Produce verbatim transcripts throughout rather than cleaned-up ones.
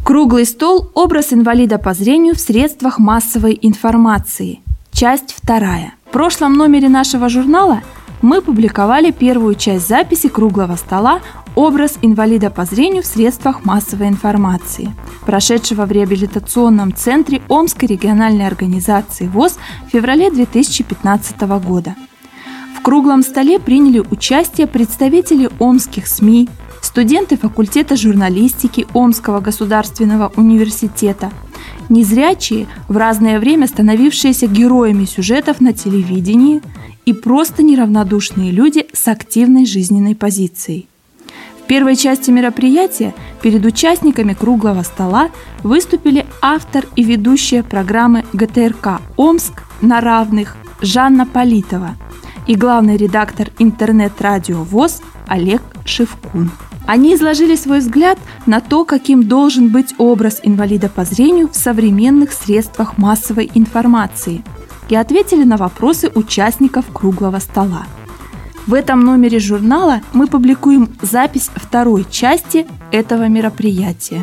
Круглый стол. Образ инвалида по зрению в средствах массовой информации. Часть вторая. В прошлом номере нашего журнала мы публиковали первую часть записи круглого стола «Образ инвалида по зрению в средствах массовой информации», прошедшего в реабилитационном центре Омской региональной организации ВОС в феврале две тысячи пятнадцатого года. В круглом столе приняли участие представители омских СМИ, студенты факультета журналистики Омского государственного университета, незрячие, в разное время становившиеся героями сюжетов на телевидении и просто неравнодушные люди с активной жизненной позицией. В первой части мероприятия перед участниками круглого стола выступили автор и ведущая программы гэ тэ эр ка «Омск на равных» Жанна Политова и главный редактор интернет-радио ВОС Олег Шевкун. Они изложили свой взгляд на то, каким должен быть образ инвалида по зрению в современных средствах массовой информации, и ответили на вопросы участников круглого стола. В этом номере журнала мы публикуем запись второй части этого мероприятия.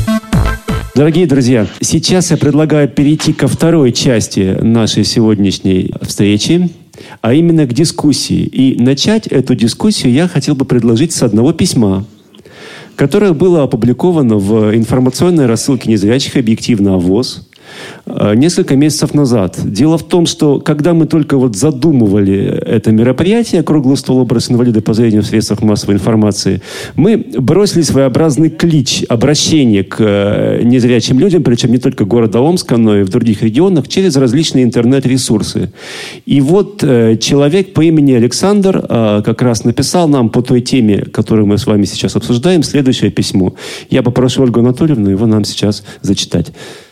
Дорогие друзья, сейчас я предлагаю перейти ко второй части нашей сегодняшней встречи, а именно к дискуссии. И начать эту дискуссию я хотел бы предложить с одного письма, которое было опубликовано в информационной рассылке незрячих «Объективно ВОС» несколько месяцев назад. Дело в том, что когда мы только вот задумывали это мероприятие, круглый стол «Образ инвалида по зрению в средствах массовой информации, мы бросили своеобразный клич обращения к незрячим людям, причем не только города Омска, но и в других регионах, через различные интернет-ресурсы. И вот человек по имени Александр как раз написал нам по той теме, которую мы с вами сейчас обсуждаем, следующее письмо. Я попрошу Ольгу Анатольевну его нам сейчас зачитать.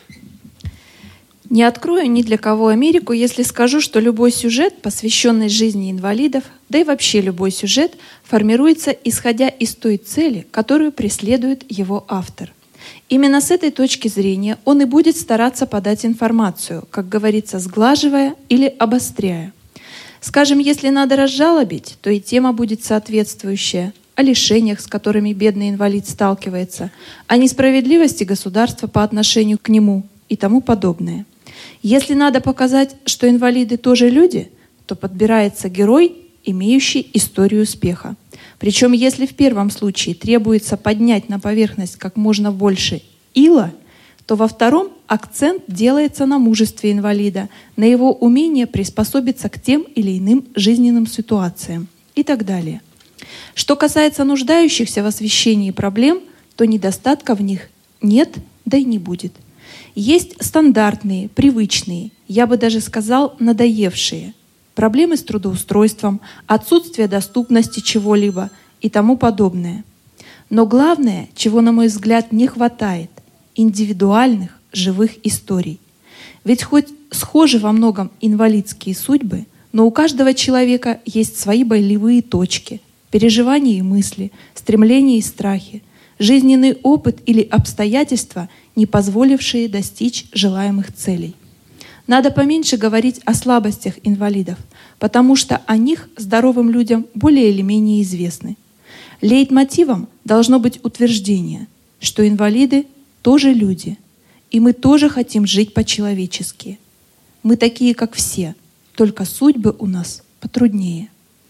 Не открою ни для кого Америку, если скажу, что любой сюжет, посвященный жизни инвалидов, да и вообще любой сюжет, формируется исходя из той цели, которую преследует его автор. Именно с этой точки зрения он и будет стараться подать информацию, как говорится, сглаживая или обостряя. Скажем, если надо разжалобить, то и тема будет соответствующая, о лишениях, с которыми бедный инвалид сталкивается, о несправедливости государства по отношению к нему и тому подобное. Если надо показать, что инвалиды тоже люди, то подбирается герой, имеющий историю успеха. Причем, если в первом случае требуется поднять на поверхность как можно больше ила, то во втором акцент делается на мужестве инвалида, на его умение приспособиться к тем или иным жизненным ситуациям и так далее. Что касается нуждающихся в освещении проблем, то недостатка в них нет, да и не будет. Есть стандартные, привычные, я бы даже сказал, надоевшие. Проблемы с трудоустройством, отсутствие доступности чего-либо и тому подобное. Но главное, чего, на мой взгляд, не хватает – индивидуальных, живых историй. Ведь хоть схожи во многом инвалидские судьбы, но у каждого человека есть свои болевые точки, переживания и мысли, стремления и страхи, жизненный опыт или обстоятельства, не позволившие достичь желаемых целей. Надо поменьше говорить о слабостях инвалидов, потому что о них здоровым людям более или менее известны. Лейтмотивом должно быть утверждение, что инвалиды тоже люди, и мы тоже хотим жить по-человечески. Мы такие, как все, только судьбы у нас потруднее.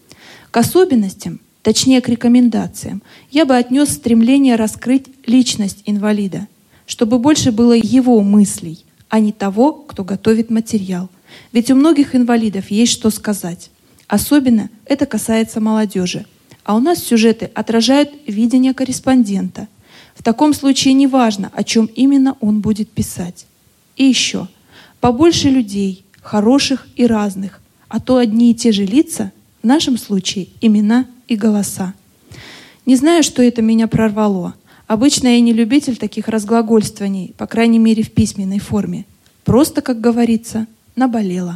К особенностям, точнее к рекомендациям, я бы отнес стремление раскрыть личность инвалида, чтобы больше было его мыслей, а не того, кто готовит материал. Ведь у многих инвалидов есть что сказать. Особенно это касается молодежи. А у нас сюжеты отражают видение корреспондента. В таком случае не важно, о чем именно он будет писать. И еще, побольше людей, хороших и разных, а то одни и те же лица, в нашем случае имена и голоса. Не знаю, что это меня прорвало. Обычно я не любитель таких разглагольствований, по крайней мере в письменной форме. Просто, как говорится, наболело.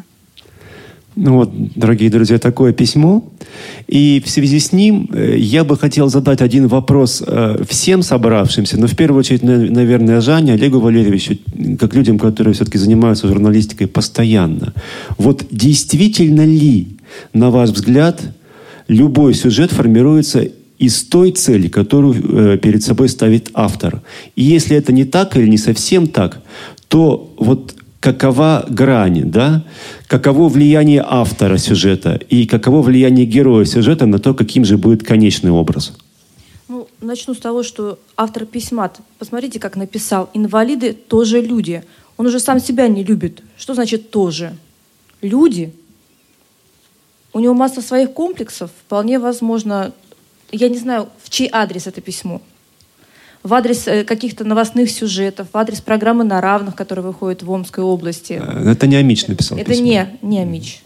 Ну вот, дорогие друзья, такое письмо. И в связи с ним я бы хотел задать один вопрос всем собравшимся, но в первую очередь, наверное, Жанне, Олегу Валерьевичу, как людям, которые все-таки занимаются журналистикой постоянно. Вот действительно ли, на ваш взгляд, любой сюжет формируется из той цели, которую э, перед собой ставит автор. И если это не так или не совсем так, то вот какова грань, да? Каково влияние автора сюжета и каково влияние героя сюжета на то, каким же будет конечный образ? Ну, начну с того, что автор письма, посмотрите, как написал, инвалиды тоже люди. Он уже сам себя не любит. Что значит тоже? Люди. У него масса своих комплексов. Вполне возможно, я не знаю, в чей адрес это письмо. В адрес каких-то новостных сюжетов, в адрес программы «На равных», которая выходит в Омской области. Это не Амич написал Это письмо. не, не Амич.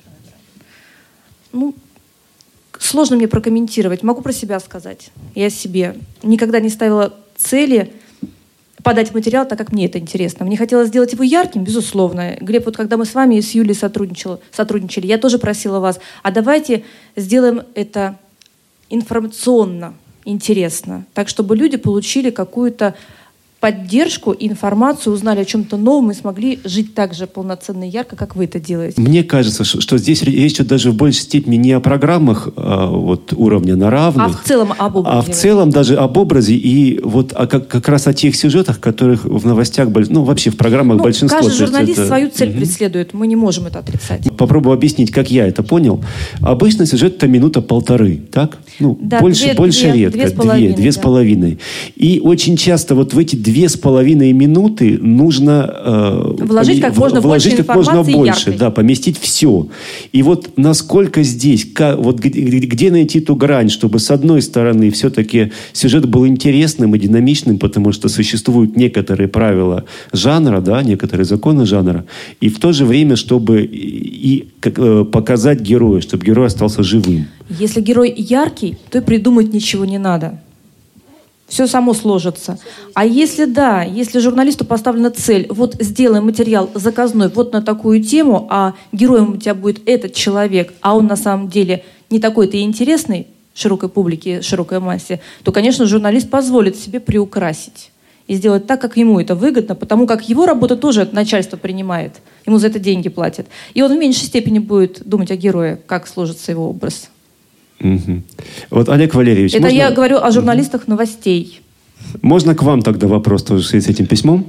Ну, сложно мне прокомментировать. Могу про себя сказать. Я себе никогда не ставила цели подать материал так, как мне это интересно. Мне хотелось сделать его ярким, безусловно. Глеб, вот когда мы с вами и с Юлей сотрудничали, я тоже просила вас, а давайте сделаем это информационно интересно, так, чтобы люди получили какую-то поддержку, информацию, узнали о чем-то новом и смогли жить так же полноценно и ярко, как вы это делаете. Мне кажется, что здесь речь идет даже в большей степени не о программах а, вот, уровня на равных, а в целом об образе. А в целом даже об образе и вот а как, как раз о тех сюжетах, которых в новостях, ну вообще в программах ну, большинство. Каждый журналист это... свою цель угу. преследует, мы не можем это отрицать. Попробую объяснить, как я это понял. Обычно сюжет это минута-полторы, так? Ну, да, больше, две, больше две, редко. Две с половиной. Две, две да. с половиной. И очень часто вот в эти две с половиной минуты нужно э, вложить как можно вложить больше как можно информации больше, яркой. да, поместить все. И вот насколько здесь, как, вот где, где найти ту грань, чтобы с одной стороны все-таки сюжет был интересным и динамичным, потому что существуют некоторые правила жанра, да, некоторые законы жанра, и в то же время, чтобы и, как, э, показать героя, чтобы герой остался живым. Если герой яркий, то и придумать ничего не надо. Все само сложится. А если да, если журналисту поставлена цель, вот сделай материал заказной вот на такую тему, а героем у тебя будет этот человек, а он на самом деле не такой-то и интересный широкой публике, широкой массе, то, конечно, журналист позволит себе приукрасить и сделать так, как ему это выгодно, потому как его работа тоже начальство принимает, ему за это деньги платят. И он в меньшей степени будет думать о герое, как сложится его образ. Угу. Вот, Олег Валерьевич, это можно... я говорю о журналистах новостей. Можно к вам тогда вопрос тоже с этим письмом?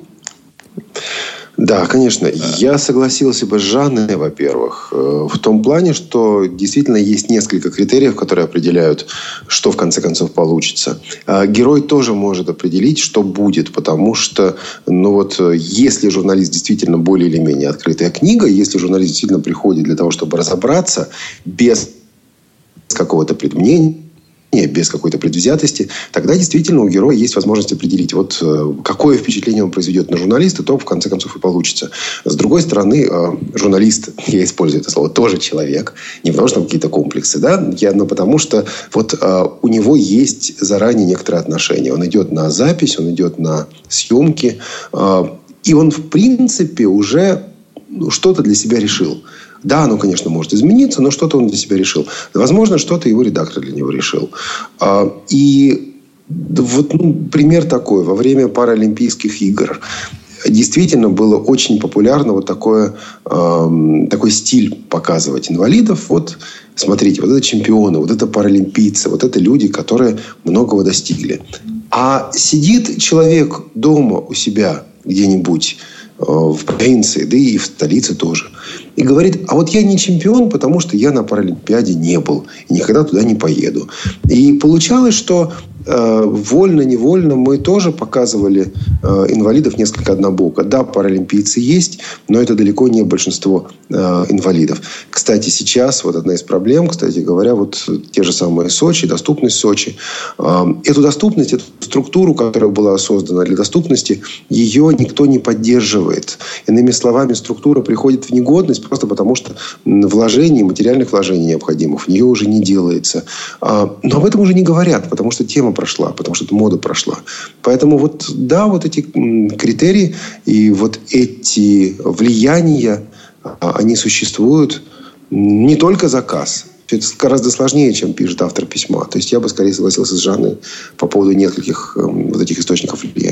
Да, конечно. Я согласился бы с Жанной, во-первых, в том плане, что действительно есть несколько критериев, которые определяют, что в конце концов получится. Герой тоже может определить, что будет, потому что, ну вот, если журналист действительно более или менее открытая книга, если журналист действительно приходит для того, чтобы разобраться без какого-то предмнения, без какой-то предвзятости, тогда действительно у героя есть возможность определить, вот какое впечатление он произведет на журналиста, то в конце концов и получится. С другой стороны, журналист, я использую это слово, тоже человек, не потому что там какие-то комплексы, да, я, но потому что вот у него есть заранее некоторые отношения. Он идет на запись, он идет на съемки, и он в принципе уже что-то для себя решил. Да, оно, конечно, может измениться, но что-то он для себя решил. Возможно, что-то его редактор для него решил. И вот ну, пример такой. Во время Паралимпийских игр действительно было очень популярно вот такое, такой стиль показывать инвалидов. Вот, смотрите, вот это чемпионы, вот это паралимпийцы, вот это люди, которые многого достигли. А сидит человек дома у себя где-нибудь в провинции, да и в столице тоже. И говорит, а вот я не чемпион, потому что я на Паралимпиаде не был. И никогда туда не поеду. И получалось, что э, вольно-невольно мы тоже показывали э, инвалидов несколько однобоко. Да, паралимпийцы есть, но это далеко не большинство э, инвалидов. Кстати, сейчас вот одна из проблем, кстати говоря, вот те же самые Сочи, доступность Сочи. Э, эту доступность, эту структуру, которая была создана для доступности, ее никто не поддерживает. Иными словами, структура приходит в негодность просто потому, что вложений, материальных вложений необходимых в нее уже не делается. Но об этом уже не говорят, потому что тема прошла, потому что мода прошла. Поэтому вот, да, вот эти критерии и вот эти влияния, они существуют. Не только заказ. Это гораздо сложнее, чем пишет автор письма. То есть я бы скорее согласился с Жанной по поводу нескольких вот этих источников влияния.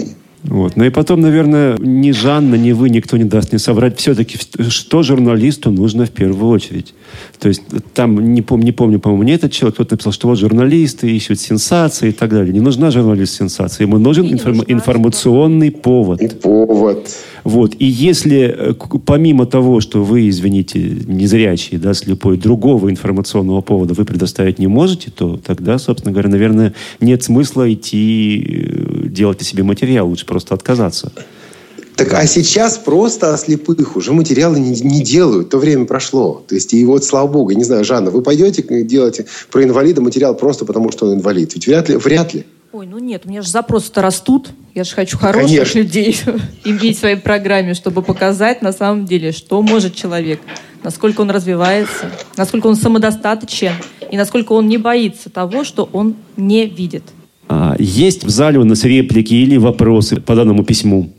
Вот. Ну и потом, наверное, ни Жанна, ни вы, никто не даст мне соврать. Все-таки, что журналисту нужно в первую очередь? То есть там, не помню, не помню, по-моему, мне этот человек, кто-то написал, что вот журналисты ищут сенсации и так далее. Не нужна журналист сенсации. Ему нужен информ- информационный повод. И повод. Вот. И если, помимо того, что вы, извините, незрячий, да, слепой, другого информационного повода вы предоставить не можете, то тогда, собственно говоря, наверное, нет смысла идти делать о себе материал. Лучше просто отказаться. Так, а сейчас просто о слепых уже материалы не, не делают. То время прошло. То есть, и вот, слава богу, не знаю, Жанна, вы пойдете делать про инвалида материал просто потому, что он инвалид? Ведь вряд ли. Вряд ли. Ой, ну нет, у меня же запросы-то растут. Я же хочу хороших Конечно. людей иметь в своей программе, чтобы показать на самом деле, что может человек, насколько он развивается, насколько он самодостаточен и насколько он не боится того, что он не видит. А, есть в зале у нас реплики или вопросы по данному письму?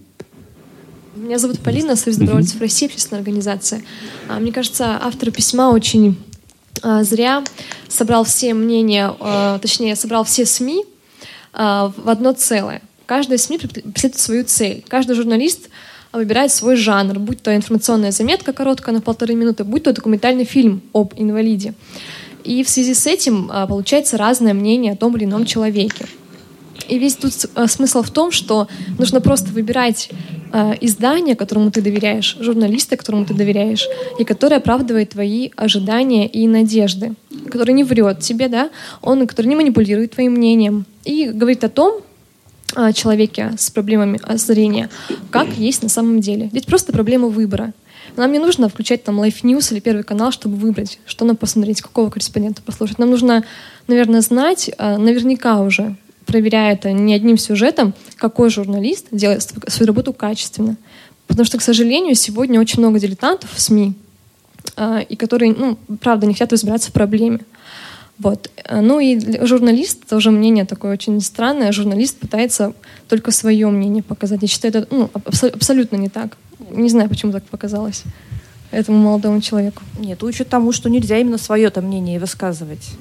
Меня зовут Полина, Союз добровольцев России, общественная организация. А, мне кажется, автор письма очень а, зря собрал все мнения, а, точнее, собрал все СМИ а, в одно целое. Каждая СМИ преследует свою цель. Каждый журналист выбирает свой жанр, будь то информационная заметка короткая на полторы минуты, будь то документальный фильм об инвалиде. И в связи с этим а, получается разное мнение о том или ином человеке. И весь тут а, смысл в том, что нужно просто выбирать а, издание, которому ты доверяешь, журналиста, которому ты доверяешь, и который оправдывает твои ожидания и надежды, который не врет тебе, да, он, который не манипулирует твоим мнением и говорит о том а, человеке с проблемами зрения, как есть на самом деле. Здесь просто проблема выбора. Нам не нужно включать там Life News или Первый канал, чтобы выбрать, что нам посмотреть, какого корреспондента послушать. Нам нужно, наверное, знать, а, наверняка уже, проверяя это не одним сюжетом, какой журналист делает свою работу качественно. Потому что, к сожалению, сегодня очень много дилетантов в СМИ, э, и которые, ну, правда, не хотят разбираться в проблеме. Вот. Ну и журналист, тоже мнение такое очень странное, журналист пытается только свое мнение показать. Я считаю, это ну, абсо- абсолютно не так. Не знаю, почему так показалось этому молодому человеку. Нет, учат тому, что нельзя именно свое-то мнение высказывать.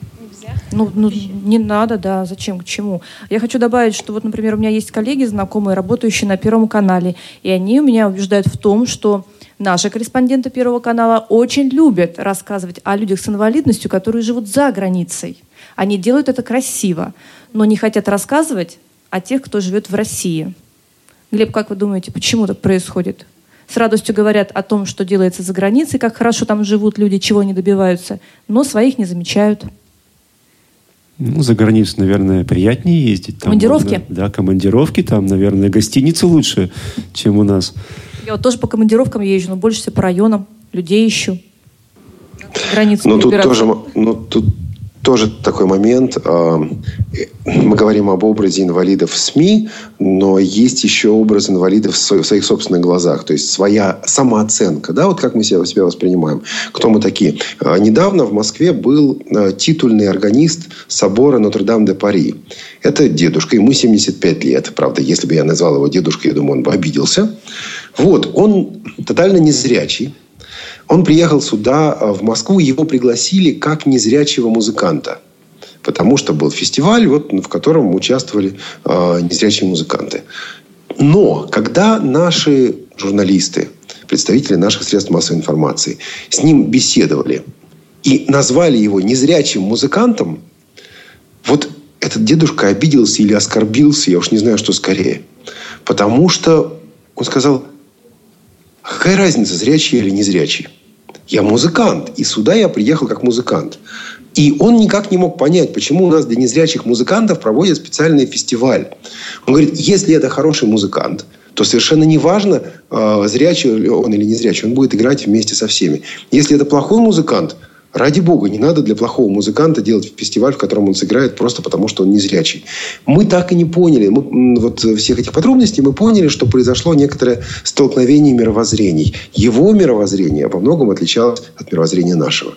Ну, ну, не надо, да, зачем, к чему. Я хочу добавить, что вот, например, у меня есть коллеги, знакомые, работающие на Первом канале, и они меня убеждают в том, что наши корреспонденты Первого канала очень любят рассказывать о людях с инвалидностью, которые живут за границей. Они делают это красиво, но не хотят рассказывать о тех, кто живет в России. Глеб, как вы думаете, почему так происходит? С радостью говорят о том, что делается за границей, как хорошо там живут люди, чего они добиваются, но своих не замечают. Ну, за границу, наверное, приятнее ездить. Там командировки? Можно, да, командировки. Там, наверное, гостиницы лучше, чем у нас. Я вот тоже по командировкам езжу, но больше всего по районам. Людей ищу. Границу Но тут тоже, ну, тут тоже такой момент. Мы говорим об образе инвалидов в СМИ, но есть еще образ инвалидов в своих собственных глазах. То есть своя самооценка. Да? Вот как мы себя, себя воспринимаем. Кто мы такие? Недавно в Москве был титульный органист собора Нотр-Дам-де-Пари. Это дедушка. Ему семьдесят пять лет. Правда, если бы я назвал его дедушкой, я думаю, он бы обиделся. Вот. Он тотально незрячий. Он приехал сюда, в Москву, его пригласили как незрячего музыканта. Потому что был фестиваль, вот, в котором участвовали э, незрячие музыканты. Но когда наши журналисты, представители наших средств массовой информации, с ним беседовали и назвали его незрячим музыкантом, вот этот дедушка обиделся или оскорбился, я уж не знаю, что скорее. Потому что он сказал: какая разница, зрячий или незрячий? Я музыкант, и сюда я приехал как музыкант. И он никак не мог понять, почему у нас для незрячих музыкантов проводят специальный фестиваль. Он говорит, если это хороший музыкант, то совершенно не важно, зрячий он или незрячий, он будет играть вместе со всеми. Если это плохой музыкант, ради бога, не надо для плохого музыканта делать фестиваль, в котором он сыграет просто потому, что он незрячий. Мы так и не поняли. Мы, вот всех этих подробностей мы поняли, что произошло некоторое столкновение мировоззрений. Его мировоззрение во многом отличалось от мировоззрения нашего.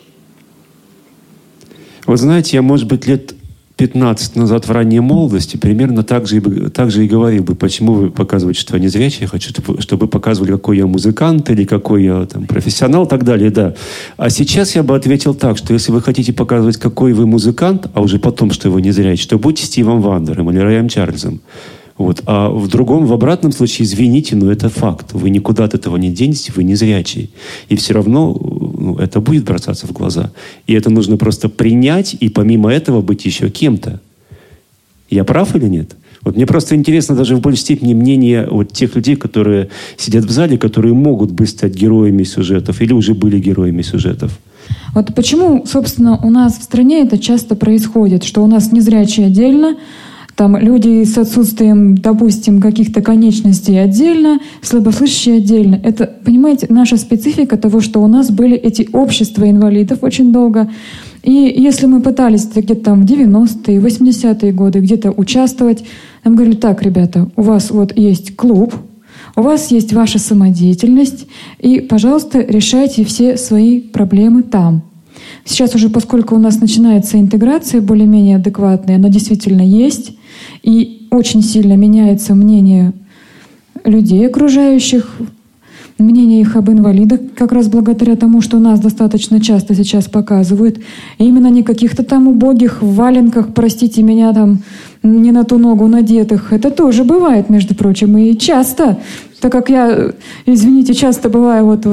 Вот знаете, я, может быть, лет пятнадцать назад в ранней молодости примерно так же, и, так же и говорил бы, почему вы показываете, что я незрячий, я хочу, чтобы вы показывали, какой я музыкант или какой я там, профессионал и так далее, да. А сейчас я бы ответил так, что если вы хотите показывать, какой вы музыкант, а уже потом, что вы незрячий, то будьте Стивом Вандером или Рэем Чарльзом. Вот. А в другом, в обратном случае, извините, но это факт. Вы никуда от этого не денетесь, вы не зрячий. И все равно ну, это будет бросаться в глаза. И это нужно просто принять и помимо этого быть еще кем-то. Я прав или нет? Вот мне просто интересно даже в большей степени мнение вот тех людей, которые сидят в зале, которые могут бы стать героями сюжетов или уже были героями сюжетов. Вот почему, собственно, у нас в стране это часто происходит, что у нас незрячие отдельно, там люди с отсутствием, допустим, каких-то конечностей отдельно, слабослышащие отдельно. Это, понимаете, наша специфика того, что у нас были эти общества инвалидов очень долго. И если мы пытались где-то там в девяностые, восьмидесятые годы где-то участвовать, нам говорили: так, ребята, у вас вот есть клуб, у вас есть ваша самодеятельность, и, пожалуйста, решайте все свои проблемы там. Сейчас уже, поскольку у нас начинается интеграция более-менее адекватная, она действительно есть, и очень сильно меняется мнение людей окружающих, мнение их об инвалидах, как раз благодаря тому, что нас достаточно часто сейчас показывают. И именно не каких-то там убогих в валенках, простите меня, там не на ту ногу надетых. Это тоже бывает, между прочим, и часто. Так как я, извините, часто бываю вот в,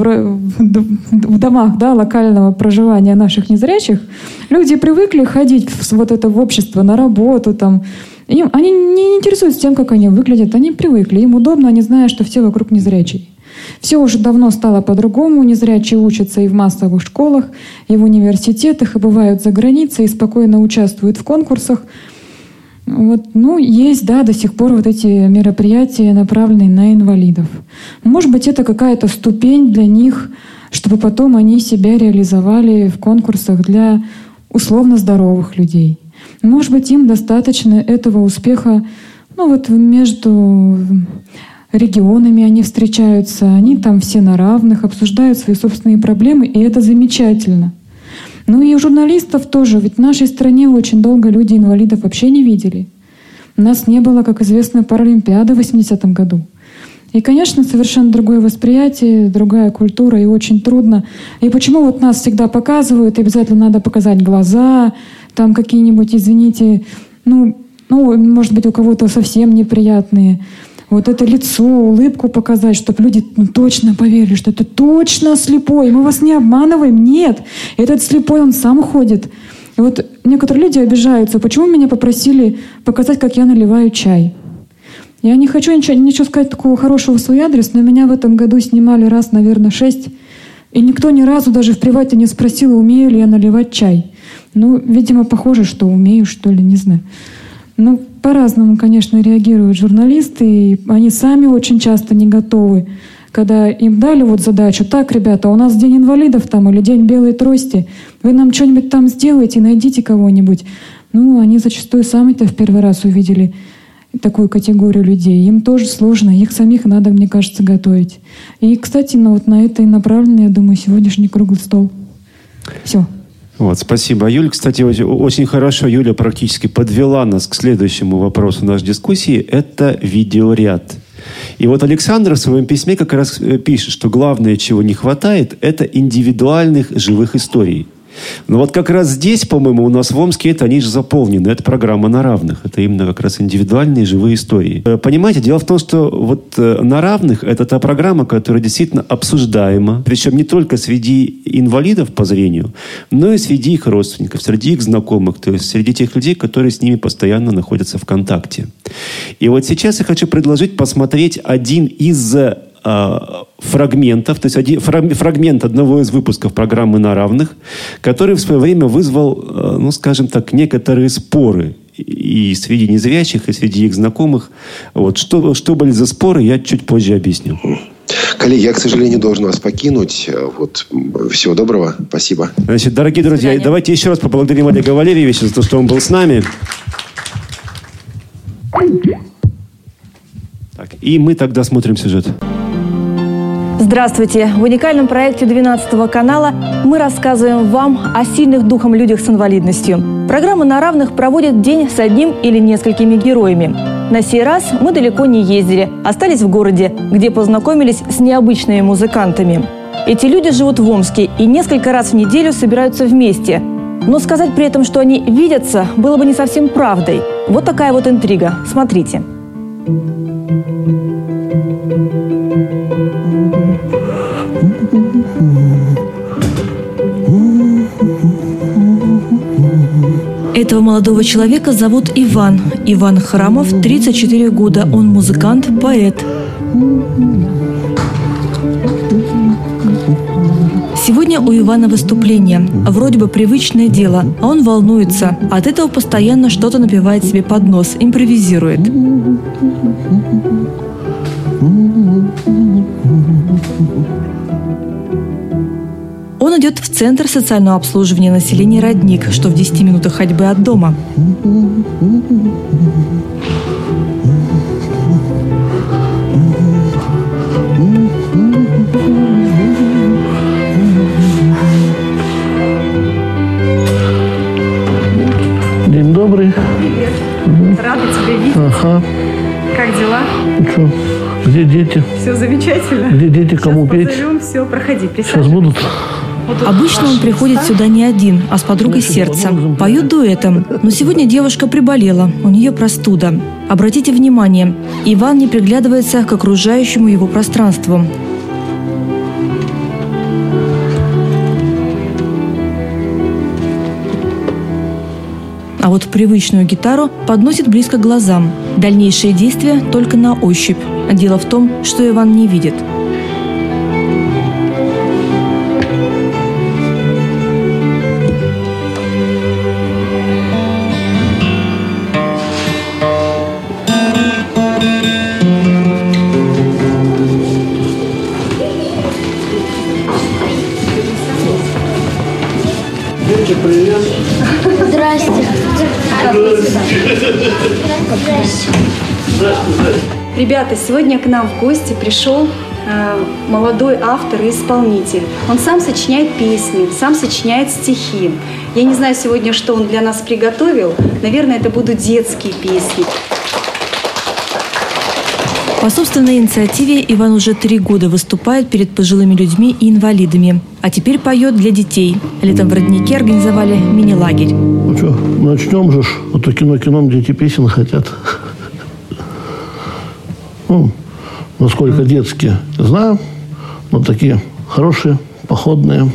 в домах, да, локального проживания наших незрячих, люди привыкли ходить в, вот это в общество, на работу, там. Им, они не интересуются тем, как они выглядят, они привыкли, им удобно, они знают, что все вокруг незрячие. Все уже давно стало по-другому, незрячие учатся и в массовых школах, и в университетах, и бывают за границей, и спокойно участвуют в конкурсах. Вот, ну, есть, да, до сих пор вот эти мероприятия, направленные на инвалидов. Может быть, это какая-то ступень для них, чтобы потом они себя реализовали в конкурсах для условно здоровых людей. Может быть, им достаточно этого успеха, ну, вот между регионами они встречаются, они там все на равных, обсуждают свои собственные проблемы, и это замечательно. Ну и у журналистов тоже, ведь в нашей стране очень долго люди инвалидов вообще не видели. У нас не было, как известно, Паралимпиады в восьмидесятом году. И, конечно, совершенно другое восприятие, другая культура, и очень трудно. И почему вот нас всегда показывают, и обязательно надо показать глаза, там какие-нибудь, извините, ну, ну может быть, у кого-то совсем неприятные. Вот это лицо, улыбку показать, чтобы люди ну, точно поверили, что это точно слепой. Мы вас не обманываем. Нет, этот слепой, он сам ходит. И вот некоторые люди обижаются. Почему меня попросили показать, как я наливаю чай? Я не хочу ничего, ничего сказать такого хорошего в свой адрес, но меня в этом году снимали раз, наверное, шесть. И никто ни разу даже в привате не спросил, умею ли я наливать чай. Ну, видимо, похоже, что умею, что ли, не знаю. Ну, по-разному, конечно, реагируют журналисты, и они сами очень часто не готовы. Когда им дали вот задачу: так, ребята, у нас день инвалидов там или день белой трости, вы нам что-нибудь там сделаете, найдите кого-нибудь. Ну, они зачастую сами-то в первый раз увидели такую категорию людей. Им тоже сложно, их самих надо, мне кажется, готовить. И, кстати, ну, вот на это и направлен, я думаю, сегодняшний круглый стол. Все. Вот, спасибо, Юля. Кстати, очень хорошо Юля практически подвела нас к следующему вопросу нашей дискуссии. Это видеоряд. И вот Александр в своем письме как раз пишет, что главное, чего не хватает, это индивидуальных живых историй. Но вот как раз здесь, по-моему, у нас в Омске это они же заполнены. Это программа на равных. Это именно как раз индивидуальные живые истории. Понимаете, дело в том, что вот на равных это та программа, которая действительно обсуждаема. Причем не только среди инвалидов по зрению, но и среди их родственников, среди их знакомых. То есть среди тех людей, которые с ними постоянно находятся в контакте. И вот сейчас я хочу предложить посмотреть один из фрагментов, то есть один, фрагмент одного из выпусков программы «На равных», который в свое время вызвал, ну, скажем так, некоторые споры и среди незрячих, и среди их знакомых. Вот. Что, что были за споры, я чуть позже объясню. Коллеги, я, к сожалению, должен вас покинуть. Вот. Всего доброго. Спасибо. Значит, дорогие друзья, давайте еще раз поблагодарим Олега Валерьевича за то, что он был с нами. Так, и мы тогда смотрим сюжет. Здравствуйте! В уникальном проекте двенадцатого канала мы рассказываем вам о сильных духом людях с инвалидностью. Программа «На равных» проводит день с одним или несколькими героями. На сей раз мы далеко не ездили, остались в городе, где познакомились с необычными музыкантами. Эти люди живут в Омске и несколько раз в неделю собираются вместе. Но сказать при этом, что они видятся, было бы не совсем правдой. Вот такая вот интрига. Смотрите. Этого молодого человека зовут Иван. Иван Храмов, тридцать четыре года. Он музыкант, поэт. Сегодня у Ивана выступление. Вроде бы привычное дело, а он волнуется. От этого постоянно что-то напевает себе под нос, импровизирует. Он идет в Центр социального обслуживания населения «Родник», что в десяти минутах ходьбы от дома. День добрый. Привет. Рада тебя видеть. Ага. Как дела? Что? Где дети? Все замечательно. Где дети? Кому Сейчас петь? Позовем, все, проходи, Сейчас будут. Обычно он приходит сюда не один, а с подругой сердца. Поют дуэтом. Но сегодня девушка приболела, у нее простуда. Обратите внимание, Иван не приглядывается к окружающему его пространству. А вот привычную гитару подносит близко к глазам. Дальнейшие действия только на ощупь. Дело в том, что Иван не видит. Дети, привет. Здрасте. Ребята, сегодня к нам в гости пришел э, молодой автор и исполнитель. Он сам сочиняет песни, сам сочиняет стихи. Я не знаю сегодня, что он для нас приготовил. Наверное, это будут детские песни. По собственной инициативе Иван уже три года выступает перед пожилыми людьми и инвалидами. А теперь поет для детей. Летом в Роднике организовали мини-лагерь. Ну что, начнем же. Вот кино кином дети песен хотят. Ну, насколько детские, знаю. Вот такие хорошие, походные.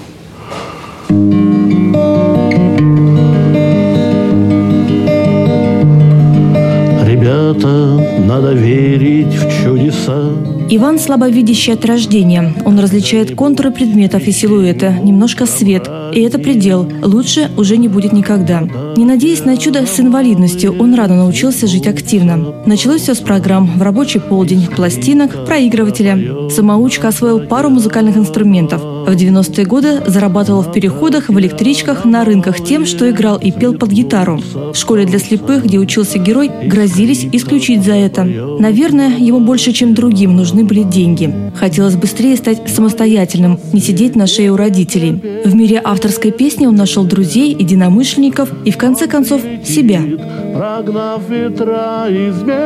Ребята, надо верить в чудеса. Иван слабовидящий от рождения. Он различает контуры предметов и силуэты, немножко свет. И это предел. Лучше уже не будет никогда. Не надеясь на чудо с инвалидностью, он рано научился жить активно. Началось все с программ в рабочий полдень, пластинок, проигрывателя. Самоучка освоил пару музыкальных инструментов. В девяностые годы зарабатывал в переходах, в электричках, на рынках тем, что играл и пел под гитару. В школе для слепых, где учился герой, грозились исключить за это. Наверное, ему больше, чем другим, нужны были деньги. Хотелось быстрее стать самостоятельным, не сидеть на шее у родителей. В мире авторской песни он нашел друзей, единомышленников и, в конце концов, себя. Прогнав ветра измен.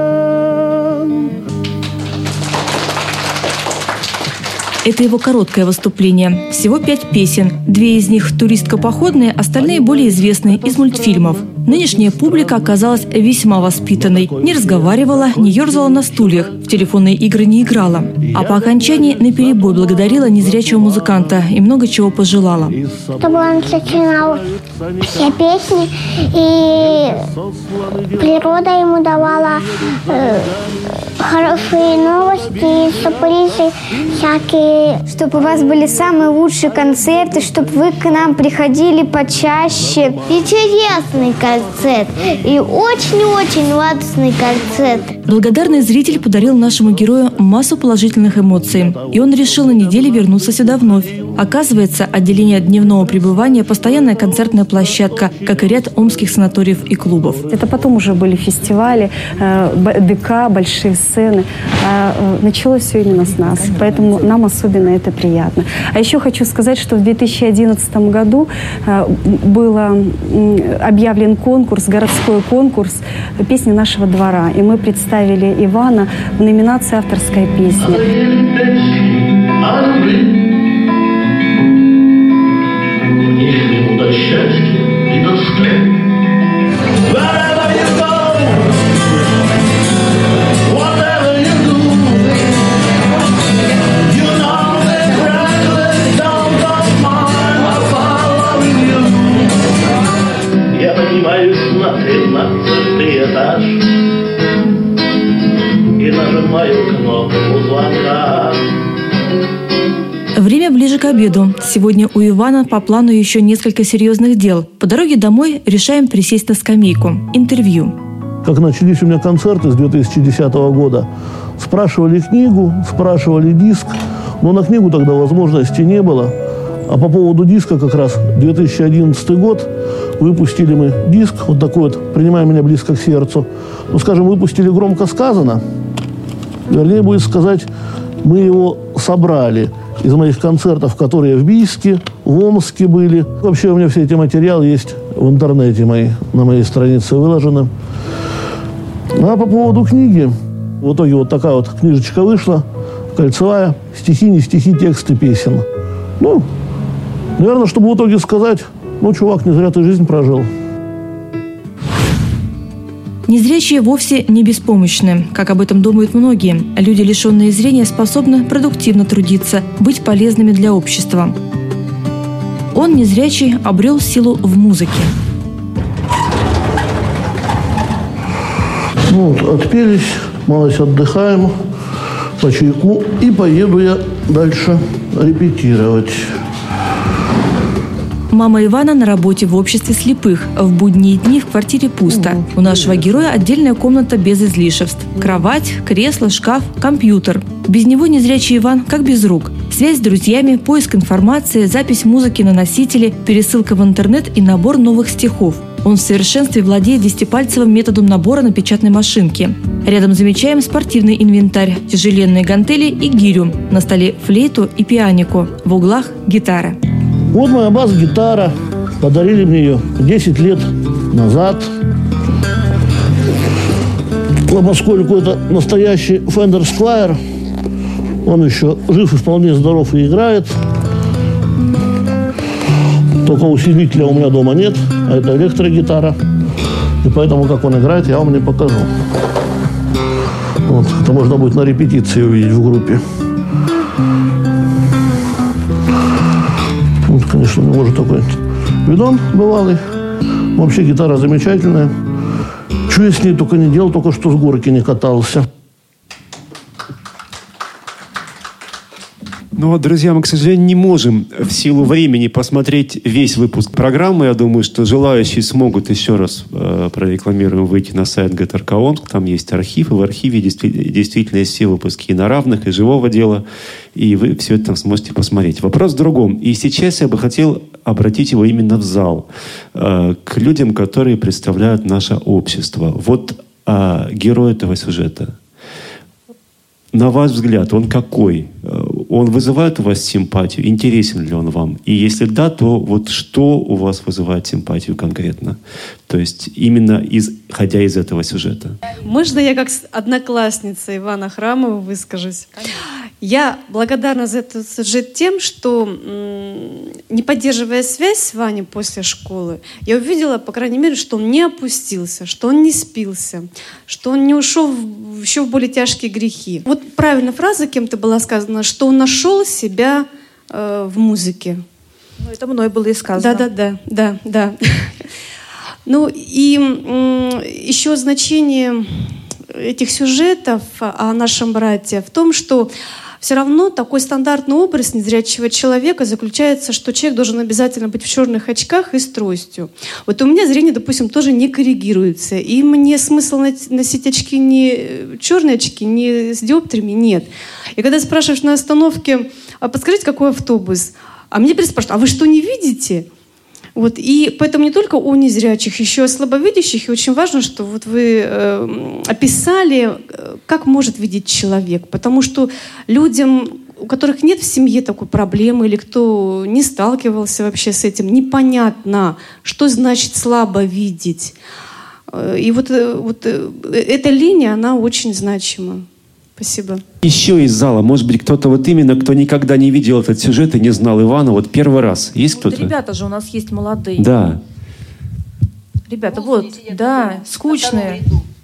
Это его короткое выступление. Всего пять песен. Две из них туристско-походные, остальные более известные из мультфильмов. Нынешняя публика оказалась весьма воспитанной. Не разговаривала, не ерзала на стульях, в телефонные игры не играла. А по окончании наперебой благодарила незрячего музыканта и много чего пожелала. Чтобы он сочинял все песни, и природа ему давала э, хорошие новости, сюрпризы всякие. Чтобы у вас были самые лучшие концерты, чтобы вы к нам приходили почаще. Интересный концерт и очень-очень ладостный концерт. Благодарный зритель подарил нашему герою массу положительных эмоций, и он решил на неделе вернуться сюда вновь. Оказывается, отделение дневного пребывания – постоянная концертная площадка, как и ряд омских санаториев и клубов. Это потом уже были фестивали, ДК, большие сцены. Началось все именно с нас, поэтому нам особенно это приятно. А еще хочу сказать, что в две тысячи одиннадцатом году был объявлен конкурс, городской конкурс «Песни нашего двора». И мы представили Ивана в номинации «Авторская песня». на тринадцатый этаж и нажимаю кнопку звонка. Время ближе к обеду. Сегодня у Ивана по плану еще несколько серьезных дел. По дороге домой решаем присесть на скамейку. Интервью. Как начались у меня концерты с две тысячи десятого года, спрашивали книгу, спрашивали диск, но на книгу тогда возможности не было. А по поводу диска как раз две тысячи одиннадцатый год выпустили мы диск, вот такой вот, «Принимай меня близко к сердцу». Ну, скажем, выпустили громко сказано. Вернее, будет сказать, мы его собрали из моих концертов, которые в Бийске, в Омске были. Вообще у меня все эти материалы есть в интернете моей, на моей странице выложены. А по поводу книги, в итоге вот такая вот книжечка вышла, кольцевая, стихи, не стихи, тексты песен. Ну, наверное, чтобы в итоге сказать, ну, чувак, не зря ты жизнь прожил. Незрячие вовсе не беспомощны, как об этом думают многие. Люди, лишенные зрения, способны продуктивно трудиться, быть полезными для общества. Он, незрячий, обрел силу в музыке. Ну, вот, отпелись, малость отдыхаем, по чайку, и поеду я дальше репетировать. Мама Ивана на работе в обществе слепых. В будние дни в квартире пусто. У нашего героя отдельная комната без излишеств. Кровать, кресло, шкаф, компьютер. Без него незрячий Иван как без рук. Связь с друзьями, поиск информации, запись музыки на носителе, пересылка в интернет и набор новых стихов. Он в совершенстве владеет десятипальцевым методом набора на печатной машинке. Рядом замечаем спортивный инвентарь, тяжеленные гантели и гирю. На столе флейту и пианику. В углах гитара. Вот моя бас-гитара. Подарили мне ее десять лет назад. Но поскольку это настоящий Fender Squier, он еще жив и вполне здоров и играет. Только усилителя у меня дома нет, а это электрогитара. И поэтому, как он играет, я вам не покажу. Вот, это можно будет на репетиции увидеть в группе. Вот, конечно, у него же такой бидон бывалый. Вообще гитара замечательная. Чего я с ней только не делал, только что с горки не катался. Ну вот, друзья, мы, к сожалению, не можем в силу времени посмотреть весь выпуск программы. Я думаю, что желающие смогут еще раз э, прорекламируем выйти на сайт ГТРК Омск. Там есть архив, и в архиве действительно, действительно есть все выпуски и на равных, и живого дела. И вы все это там сможете посмотреть. Вопрос в другом. И сейчас я бы хотел обратить его именно в зал. Э, к людям, которые представляют наше общество. Вот э, герой этого сюжета. На ваш взгляд, он какой? Он вызывает у вас симпатию? Интересен ли он вам? И если да, то вот что у вас вызывает симпатию конкретно? То есть именно исходя из этого сюжета. Можно я как одноклассница Ивана Храмова выскажусь? Конечно. Я благодарна за этот сюжет тем, что, не поддерживая связь с Ваней после школы, я увидела, по крайней мере, что он не опустился, что он не спился, что он не ушел в, еще в более тяжкие грехи. Вот правильно фраза кем-то была сказана, что он нашел себя э, в музыке. Ну, это мной было и сказано. Да-да-да, да, да. Ну и еще значение этих сюжетов о нашем брате в том, что все равно такой стандартный образ незрячего человека заключается, что человек должен обязательно быть в черных очках и с тростью. Вот у меня зрение, допустим, тоже не коррегируется. И мне смысл носить очки не черные очки, не с диоптриями, нет. И когда спрашиваешь на остановке, а подскажите, какой автобус? А мне переспрашивают, а вы что, не видите? Вот, и поэтому не только у незрячих, еще о слабовидящих. И очень важно, что вот вы э, описали, как может видеть человек. Потому что людям, у которых нет в семье такой проблемы, или кто не сталкивался вообще с этим, непонятно, что значит слабо видеть. И вот, вот эта линия, она очень значима. Спасибо. Еще из зала, может быть, кто-то вот именно, кто никогда не видел этот сюжет и не знал Ивана, вот первый раз. Есть ну, кто-то? Ребята же у нас есть молодые. Да. Ребята, вот, да, скучные.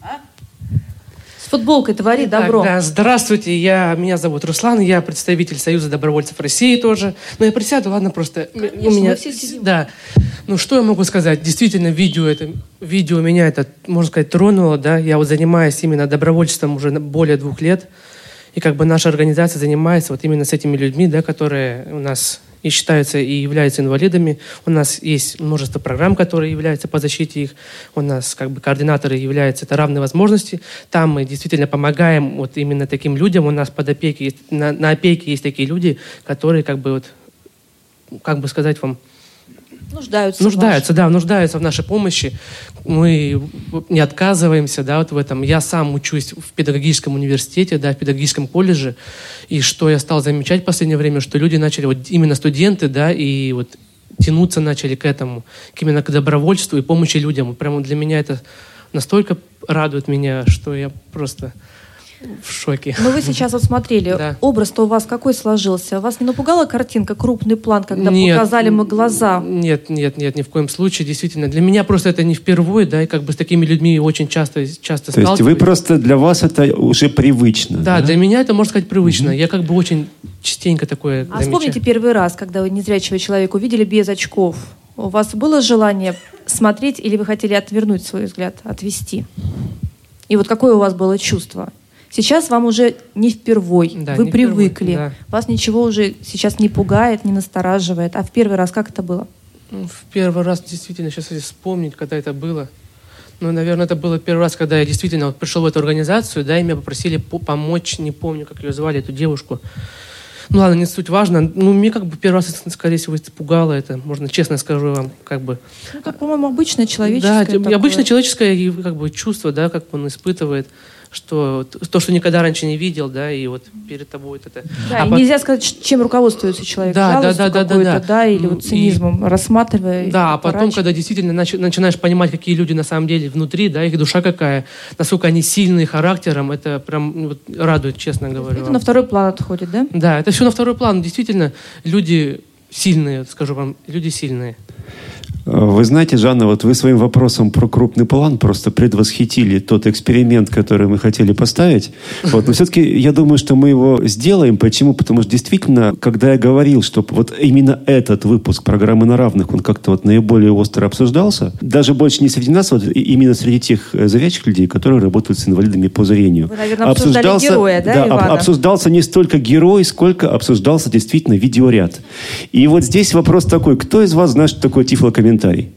С футболкой твори добро. Да, здравствуйте, я, меня зовут Руслан, я представитель Союза добровольцев России тоже. Но я присяду, ладно, просто Конечно, у меня... мы все сидим. Да. Ну, что я могу сказать? Действительно, видео, это, видео меня это, можно сказать, тронуло, да. Я вот занимаюсь именно добровольчеством уже более двух лет. И как бы наша организация занимается вот именно с этими людьми, да, которые у нас и считаются и являются инвалидами. У нас есть множество программ, которые являются по защите их. У нас как бы координаторы являются, это равные возможности. Там мы действительно помогаем вот именно таким людям. У нас под опекой есть, на, на опеке есть такие люди, которые как бы вот, как бы сказать вам, Нуждаются. Нуждаются, да, нуждаются в нашей помощи. Мы не отказываемся, да, вот в этом. Я сам учусь в педагогическом университете, да, в педагогическом колледже. И что я стал замечать в последнее время, что люди начали, вот именно студенты, да, и вот тянуться начали к этому, к именно к добровольству и помощи людям. Прямо для меня это настолько радует меня, что я просто в шоке. Но вы сейчас вот смотрели, да. Образ-то у вас какой сложился? Вас не напугала картинка, крупный план, когда нет, показали мы глаза? Нет, нет, нет, ни в коем случае. Действительно, для меня просто это не впервые, да, и как бы с такими людьми очень часто, часто сталкиваюсь. То есть вы просто, для вас это уже привычно? Да, да? Для меня это, можно сказать, привычно. Угу. Я как бы очень частенько такое А замечаю. Вспомните первый раз, когда вы незрячего человека увидели без очков. У вас было желание смотреть или вы хотели отвернуть свой взгляд, отвести? И вот какое у вас было чувство? Сейчас вам уже не впервой, да, вы не привыкли, впервой, да. Вас ничего уже сейчас не пугает, не настораживает. А в первый раз как это было? В первый раз действительно, сейчас если вспомнить, когда это было. Ну, наверное, это было первый раз, когда я действительно вот пришел в эту организацию, да, и меня попросили помочь, не помню, как ее звали, эту девушку. Ну ладно, не суть важно. Ну, мне как бы первый раз, скорее всего, испугало это. Можно честно скажу вам, как бы. Ну, как, по-моему, обычное человеческое. Да, такое. Обычное человеческое как бы чувство, да, как он испытывает. Что то, что никогда раньше не видел, да, и вот перед тобой вот это. Да, а и по... нельзя сказать, чем руководствуется человек. Да, да, да, да, да, да. да, или вот цинизмом, и... рассматривая. Да, а потом, когда действительно начи... начинаешь понимать, какие люди на самом деле внутри, да, их душа какая, насколько они сильные характером, это прям вот, радует, честно говоря. Это вам. На второй план отходит, да? Да, это все на второй план. Действительно, люди сильные, скажу вам, люди сильные. Вы знаете, Жанна, вот вы своим вопросом про крупный план просто предвосхитили тот эксперимент, который мы хотели поставить. Вот. Но все-таки я думаю, что мы его сделаем. Почему? Потому что действительно, когда я говорил, что вот именно этот выпуск программы «На равных», он как-то вот наиболее остро обсуждался, даже больше не среди нас, вот именно среди тех зрячих людей, которые работают с инвалидами по зрению. Вы, наверное, обсуждали героя, да, да, Ивана? Обсуждался не столько герой, сколько обсуждался действительно видеоряд. И вот здесь вопрос такой, кто из вас знает, что такое тифлокомментарий?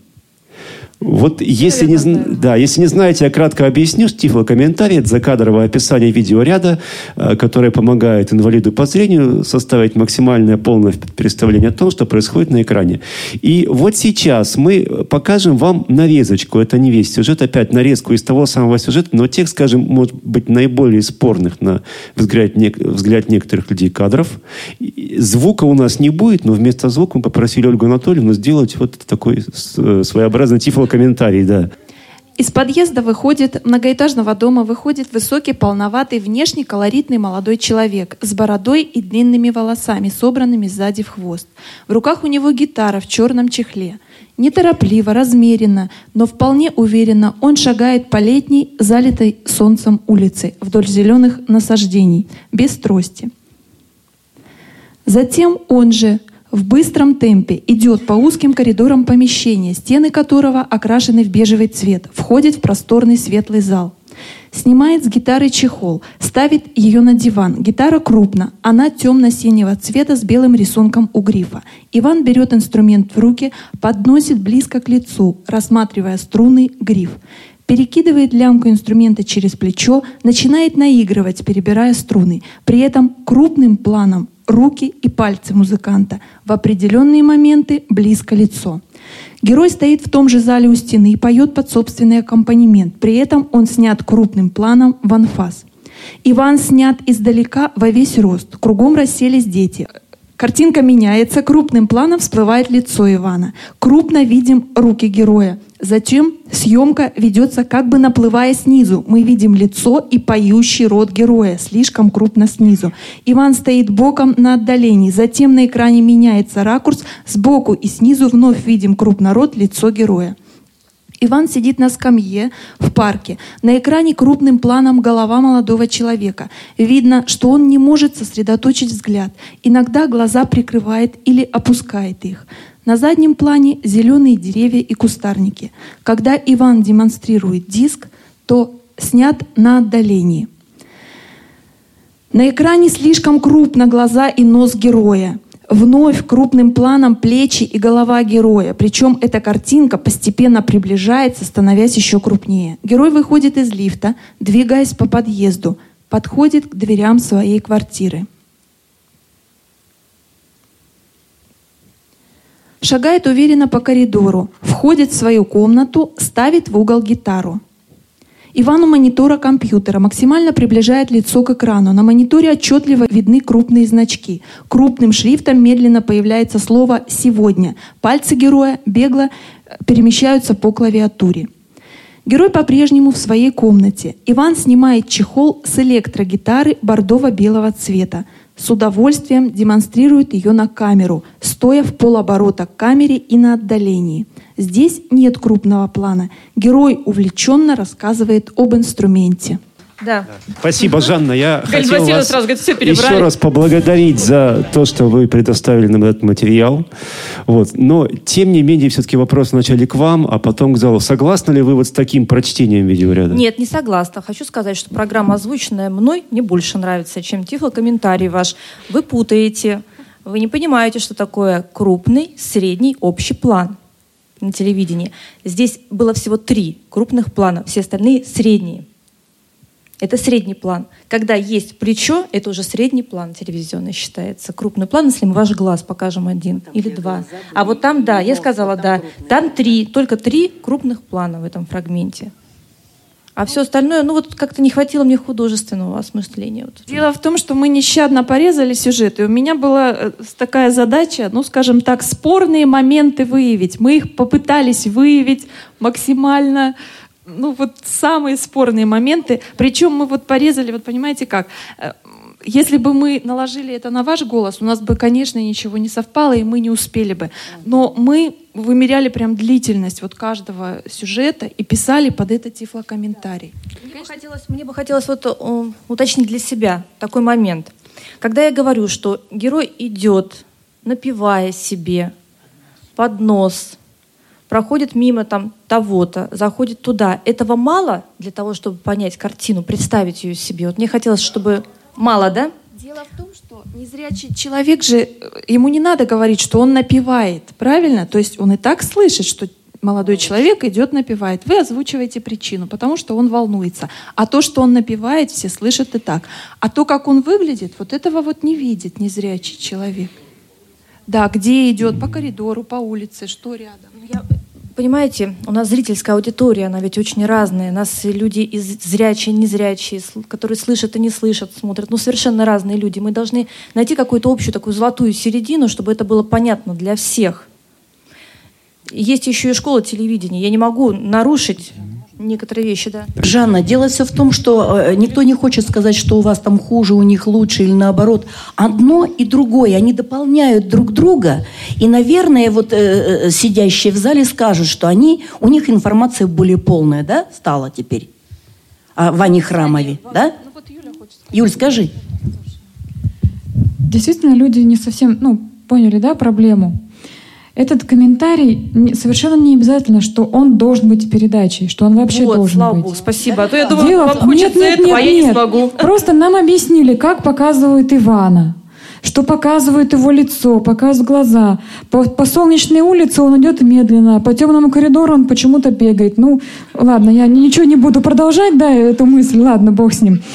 Вот если не, да, если не знаете, я кратко объясню. Тифлокомментарий – это закадровое описание видеоряда, которое помогает инвалиду по зрению составить максимальное полное представление о том, что происходит на экране. И вот сейчас мы покажем вам нарезочку. Это не весь сюжет, опять нарезку из того самого сюжета, но тех, скажем, может быть, наиболее спорных на взгляд, взгляд некоторых людей кадров. Звука у нас не будет, но вместо звука мы попросили Ольгу Анатольевну сделать вот такой своеобразный тифлокомментарий. Комментарий, да. Из подъезда выходит, многоэтажного дома выходит высокий, полноватый, внешне колоритный молодой человек с бородой и длинными волосами, собранными сзади в хвост. В руках у него гитара в черном чехле. Неторопливо, размеренно, но вполне уверенно он шагает по летней, залитой солнцем улице вдоль зеленых насаждений, без трости. Затем он же в быстром темпе идет по узким коридорам помещения, стены которого окрашены в бежевый цвет, входит в просторный светлый зал. Снимает с гитары чехол, ставит ее на диван. Гитара крупна, она темно-синего цвета с белым рисунком у грифа. Иван берет инструмент в руки, подносит близко к лицу, рассматривая струнный гриф. Перекидывает лямку инструмента через плечо, начинает наигрывать, перебирая струны. При этом крупным планом руки и пальцы музыканта, в определенные моменты близко лицо. Герой стоит в том же зале у стены и поет под собственный аккомпанемент. При этом он снят крупным планом в анфас. Иван снят издалека во весь рост. Кругом расселись дети. Картинка меняется, крупным планом всплывает лицо Ивана. Крупно видим руки героя. Затем съемка ведется как бы наплывая снизу. Мы видим лицо и поющий рот героя, слишком крупно снизу. Иван стоит боком на отдалении. Затем на экране меняется ракурс. Сбоку и снизу вновь видим крупно рот, лицо героя. Иван сидит на скамье в парке. На экране крупным планом голова молодого человека. Видно, что он не может сосредоточить взгляд. Иногда глаза прикрывает или опускает их. На заднем плане зеленые деревья и кустарники. Когда Иван демонстрирует диск, то снят на отдалении. На экране слишком крупно глаза и нос героя. Вновь крупным планом плечи и голова героя. Причем эта картинка постепенно приближается, становясь еще крупнее. Герой выходит из лифта, двигаясь по подъезду, подходит к дверям своей квартиры. Шагает уверенно по коридору, входит в свою комнату, ставит в угол гитару. Иван у монитора компьютера максимально приближает лицо к экрану. На мониторе отчетливо видны крупные значки. Крупным шрифтом медленно появляется слово «сегодня». Пальцы героя бегло перемещаются по клавиатуре. Герой по-прежнему в своей комнате. Иван снимает чехол с электрогитары бордово-белого цвета. С удовольствием демонстрирует ее на камеру, стоя в полоборота к камере и на отдалении. Здесь нет крупного плана. Герой увлеченно рассказывает об инструменте. Да. Спасибо, Жанна. Я Галина хотел вас сразу говорит, все перебрали. еще раз поблагодарить за то, что вы предоставили нам этот материал. Вот. Но, тем не менее, все-таки вопрос вначале к вам, а потом к залу. Согласны ли вы вот с таким прочтением видеоряда? Нет, не согласна. Хочу сказать, что программа, озвученная мной, мне больше нравится, чем тифлокомментарий ваш. Вы путаете. Вы не понимаете, что такое крупный, средний, общий план на телевидении. Здесь было всего три крупных плана, все остальные средние. Это средний план. Когда есть плечо, это уже средний план телевизионный считается. Крупный план, если мы ваш глаз покажем один там или два. А вот там, да, я сказала, да, там три, только три крупных плана в этом фрагменте. А все остальное, ну вот как-то не хватило мне художественного осмысления. Вот. Дело в том, что мы нещадно порезали сюжет, и у меня была такая задача, ну, скажем так, спорные моменты выявить. Мы их попытались выявить максимально, ну, вот самые спорные моменты. Причем мы вот порезали, вот понимаете как, если бы мы наложили это на ваш голос, у нас бы, конечно, ничего не совпало, и мы не успели бы. Но мы вымеряли прям длительность вот каждого сюжета и писали под это тифлокомментарий. Мне бы хотелось, мне бы хотелось вот, uh, уточнить для себя такой момент. Когда я говорю, что герой идет, напевая себе под нос, проходит мимо там того-то, заходит туда, этого мало для того, чтобы понять картину, представить ее себе? Вот мне хотелось, чтобы... Мало, да? Дело в том, что незрячий человек же, ему не надо говорить, что он напевает, правильно? То есть он и так слышит, что молодой человек идет, напевает. Вы озвучиваете причину, потому что он волнуется. А то, что он напевает, все слышат и так. А то, как он выглядит, вот этого вот не видит незрячий человек. Да, где идет, по коридору, по улице, что рядом. Я... Понимаете, у нас зрительская аудитория, она ведь очень разная. У нас люди и зрячие, незрячие, которые слышат и не слышат, смотрят. Ну, совершенно разные люди. Мы должны найти какую-то общую такую золотую середину, чтобы это было понятно для всех. Есть еще и школа телевидения. Я не могу нарушить некоторые вещи, да. Жанна, дело все в том, что э, никто не хочет сказать, что у вас там хуже, у них лучше или наоборот. Одно и другое, они дополняют друг друга. И, наверное, вот э, сидящие в зале скажут, что они, у них информация более полная, да, стала теперь? О Ване Храмове, да? Юль, скажи. Действительно, люди не совсем, ну, поняли, да, проблему. Этот комментарий совершенно не обязательно, что он должен быть в передаче, что он вообще вот, должен слава быть. Богу, спасибо. А то я думала, Дело... вам хочется нет, нет, этого, нет, а я нет. не смогу. Просто нам объяснили, как показывают Ивана, что показывают его лицо, показывают глаза. По, по солнечной улице он идет медленно, по темному коридору он почему-то бегает. Ну, ладно, я ничего не буду продолжать, да, эту мысль, ладно, бог с ним.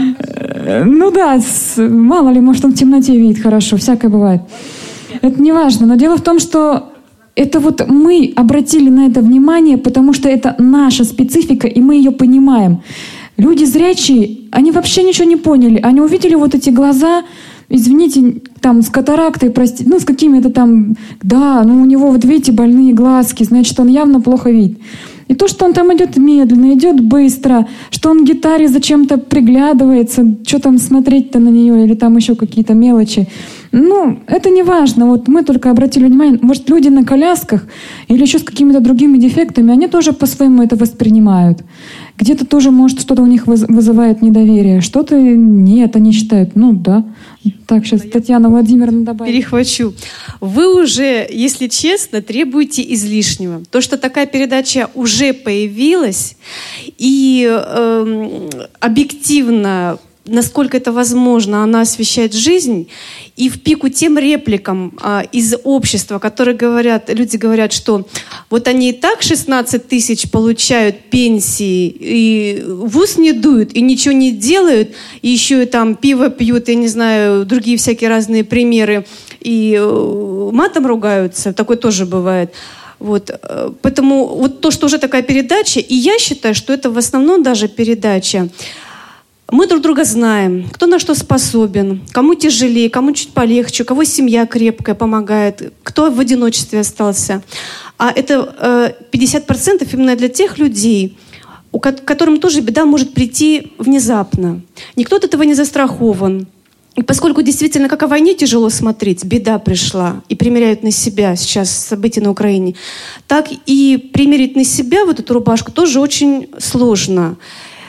Ну да, мало ли, может, он в темноте видит хорошо, всякое бывает. Это не важно, но дело в том, что это вот мы обратили на это внимание, потому что это наша специфика, и мы ее понимаем. Люди зрячие, они вообще ничего не поняли. Они увидели вот эти глаза, извините, там, с катарактой, простите, ну, с какими-то там, да, ну, у него, вот видите, больные глазки, значит, он явно плохо видит. И то, что он там идет медленно, идет быстро, что он к гитаре зачем-то приглядывается, что там смотреть-то на нее, или там еще какие-то мелочи. Ну, это не важно. Вот мы только обратили внимание, может, люди на колясках или еще с какими-то другими дефектами, они тоже по-своему это воспринимают. Где-то тоже, может, что-то у них вызывает недоверие, что-то нет, они считают, ну да. Так, сейчас Татьяна Владимировна добавит. Перехвачу. Вы уже, если честно, требуете излишнего. То, что такая передача уже появилась, и э, объективно, насколько это возможно, она освещает жизнь, и в пику тем репликам а, из общества, которые говорят, люди говорят, что вот они и так шестнадцать тысяч получают пенсии, и в ус не дуют, и ничего не делают, и еще и там пиво пьют, я не знаю, другие всякие разные примеры, и матом ругаются, такое тоже бывает. Вот. Поэтому вот то, что уже такая передача, и я считаю, что это в основном даже передача. Мы друг друга знаем, кто на что способен, кому тяжелее, кому чуть полегче, у кого семья крепкая, помогает, кто в одиночестве остался. А это пятьдесят процентов именно для тех людей, у которым тоже беда может прийти внезапно. Никто от этого не застрахован. И поскольку действительно, как о войне тяжело смотреть, беда пришла, и примеряют на себя сейчас события на Украине, так и примерить на себя вот эту рубашку тоже очень сложно.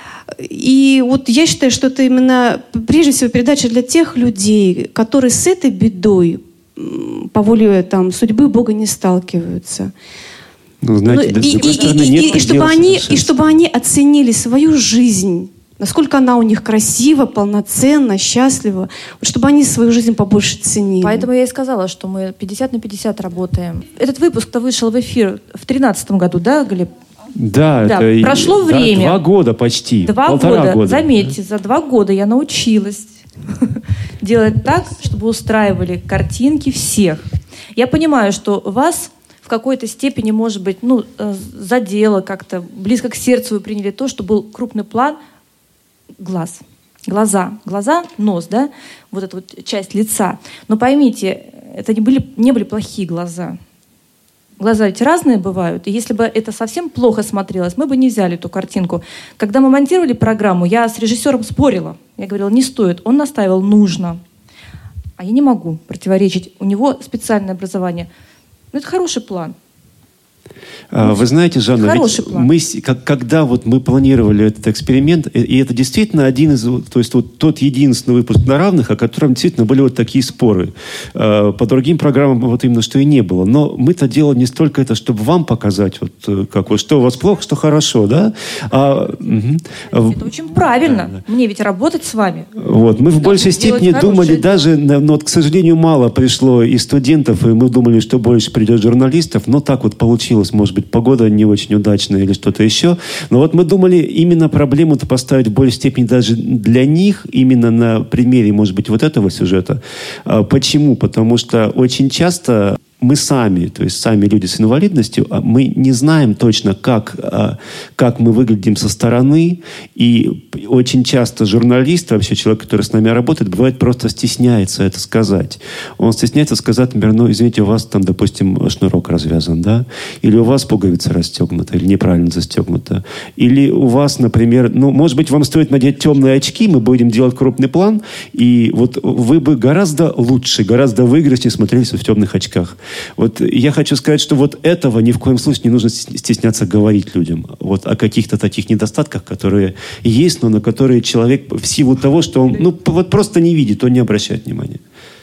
И вот я считаю, что это именно, прежде всего, передача для тех людей, которые с этой бедой по воле там, судьбы Бога не сталкиваются. Ну, знаете, ну, и, и, и, и, и, чтобы они, и чтобы они оценили свою жизнь, насколько она у них красива, полноценна, счастлива, вот чтобы они свою жизнь побольше ценили. Поэтому я и сказала, что мы пятьдесят на пятьдесят работаем. Этот выпуск-то вышел в эфир в тринадцатом году, да, Глеб? Да, да, это прошло да, время. Два года почти. Два полтора года. года. Заметьте, за два года я научилась делать так, чтобы устраивали картинки всех. Я понимаю, что вас в какой-то степени, может быть, ну, задело как-то, близко к сердцу вы приняли то, что был крупный план глаз. Глаза. Глаза, нос, да? Вот эта вот часть лица. Но поймите, это не были, не были плохие глаза. Глаза ведь разные бывают, и если бы это совсем плохо смотрелось, мы бы не взяли эту картинку. Когда мы монтировали программу, я с режиссером спорила. Я говорила, не стоит. Он настаивал, нужно. А я не могу противоречить. У него специальное образование. Но это хороший план. Вы знаете, Жанна, ведь мы, как, когда вот мы планировали этот эксперимент, и это действительно один из, то есть вот тот единственный выпуск на равных, о котором действительно были вот такие споры. По другим программам вот именно что и не было. Но мы-то делали не столько это, чтобы вам показать, вот, как вот, что у вас плохо, что хорошо, да? А, угу. Это очень правильно. Да, да. Мне ведь работать с вами. Вот. Мы в большей степени думали даже, но вот, к сожалению, мало пришло и студентов, и мы думали, что больше придет журналистов, но так вот получилось. Может быть, погода не очень удачная или что-то еще. Но вот мы думали именно проблему-то поставить в большей степени даже для них, именно на примере, может быть, вот этого сюжета. Почему? Потому что очень часто мы сами, то есть сами люди с инвалидностью, мы не знаем точно, как, как мы выглядим со стороны. И очень часто журналист, вообще человек, который с нами работает, бывает просто стесняется это сказать. Он стесняется сказать, например, ну, извините, у вас там, допустим, шнурок развязан, да? Или у вас пуговица расстегнута, или неправильно застегнута. Или у вас, например, ну, может быть, вам стоит надеть темные очки, мы будем делать крупный план, и вот вы бы гораздо лучше, гораздо выигрышнее смотрелись в темных очках. Вот я хочу сказать, что вот этого ни в коем случае не нужно стесняться говорить людям. Вот о каких-то таких недостатках, которые есть, но на которые человек в силу того, что он ну, вот просто не видит, он не обращает внимания.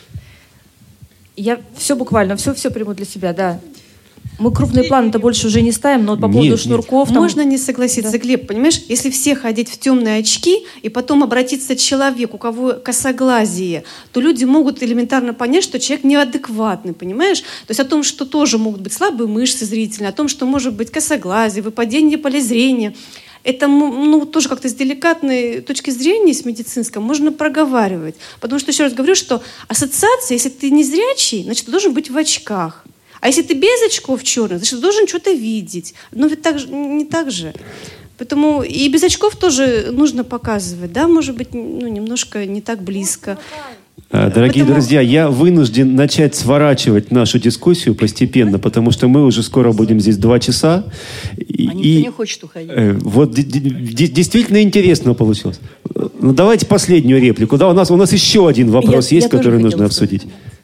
Я все буквально, все-все приму для себя, да. Мы крупные планы-то больше уже не ставим, но вот по поводу нет, шнурков... Нет. Там... Можно не согласиться, да. Глеб, понимаешь? Если все ходить в темные очки и потом обратиться к человеку, у кого косоглазие, то люди могут элементарно понять, что человек неадекватный, понимаешь? То есть о том, что тоже могут быть слабые мышцы зрительные, о том, что может быть косоглазие, выпадение поля зрения. Это ну, тоже как-то с деликатной точки зрения, с медицинской, можно проговаривать. Потому что, еще раз говорю, что ассоциация, если ты незрячий, значит, ты должен быть в очках. А если ты без очков черных, значит, ты должен что-то видеть. Но ведь так, не так же. Поэтому и без очков тоже нужно показывать, да, может быть, ну, немножко не так близко. Дорогие Поэтому... друзья, я вынужден начать сворачивать нашу дискуссию постепенно, потому что мы уже скоро будем здесь два часа. И, а никто и, не хочет уходить. Э, вот д- д- действительно интересно получилось. Ну, давайте последнюю реплику. Да, у нас, у нас еще один вопрос я, есть, я который нужно обсудить.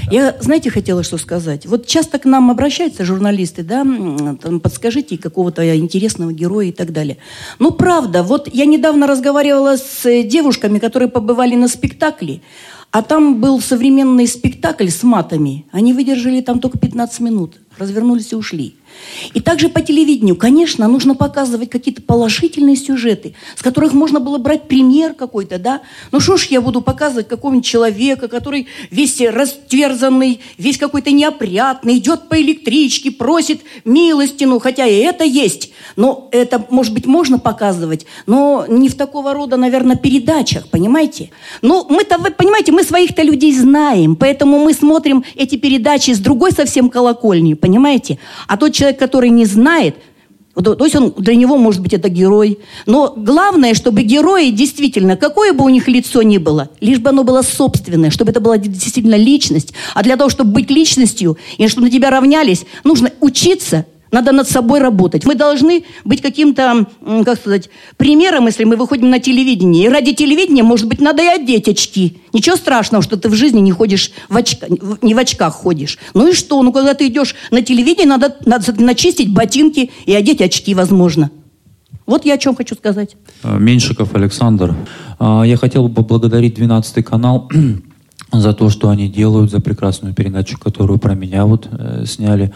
Я, знаете, хотела что сказать. Вот часто к нам обращаются журналисты, да, там, подскажите какого-то интересного героя и так далее. Ну, правда, вот я недавно разговаривала с девушками, которые побывали на спектакле, а там был современный спектакль с матами. Они выдержали там только пятнадцать минут, развернулись и ушли. И также по телевидению, конечно, нужно показывать какие-то положительные сюжеты, с которых можно было брать пример какой-то, да. Ну что ж я буду показывать какого-нибудь человека, который весь растверзанный, весь какой-то неопрятный, идет по электричке, просит милостину, хотя и это есть. Но это, может быть, можно показывать, но не в такого рода, наверное, передачах, понимаете? Ну, мы-то, вы понимаете, мы своих-то людей знаем, поэтому мы смотрим эти передачи с другой совсем колокольни, понимаете? А тот человек, который не знает, то есть он, для него, может быть, это герой. Но главное, чтобы герои действительно, какое бы у них лицо ни было, лишь бы оно было собственное, чтобы это была действительно личность. А для того, чтобы быть личностью, и чтобы на тебя равнялись, нужно учиться, надо над собой работать. Мы должны быть каким-то, как сказать, примером, если мы выходим на телевидение. И ради телевидения, может быть, надо и одеть очки. Ничего страшного, что ты в жизни не ходишь в очках, не в очках ходишь. Ну и что? Ну, когда ты идешь на телевидение, надо, надо начистить ботинки и одеть очки, возможно. Вот я о чем хочу сказать. Меньшиков Александр. Я хотел бы поблагодарить двенадцатый канал за то, что они делают, за прекрасную передачу, которую про меня вот э, сняли.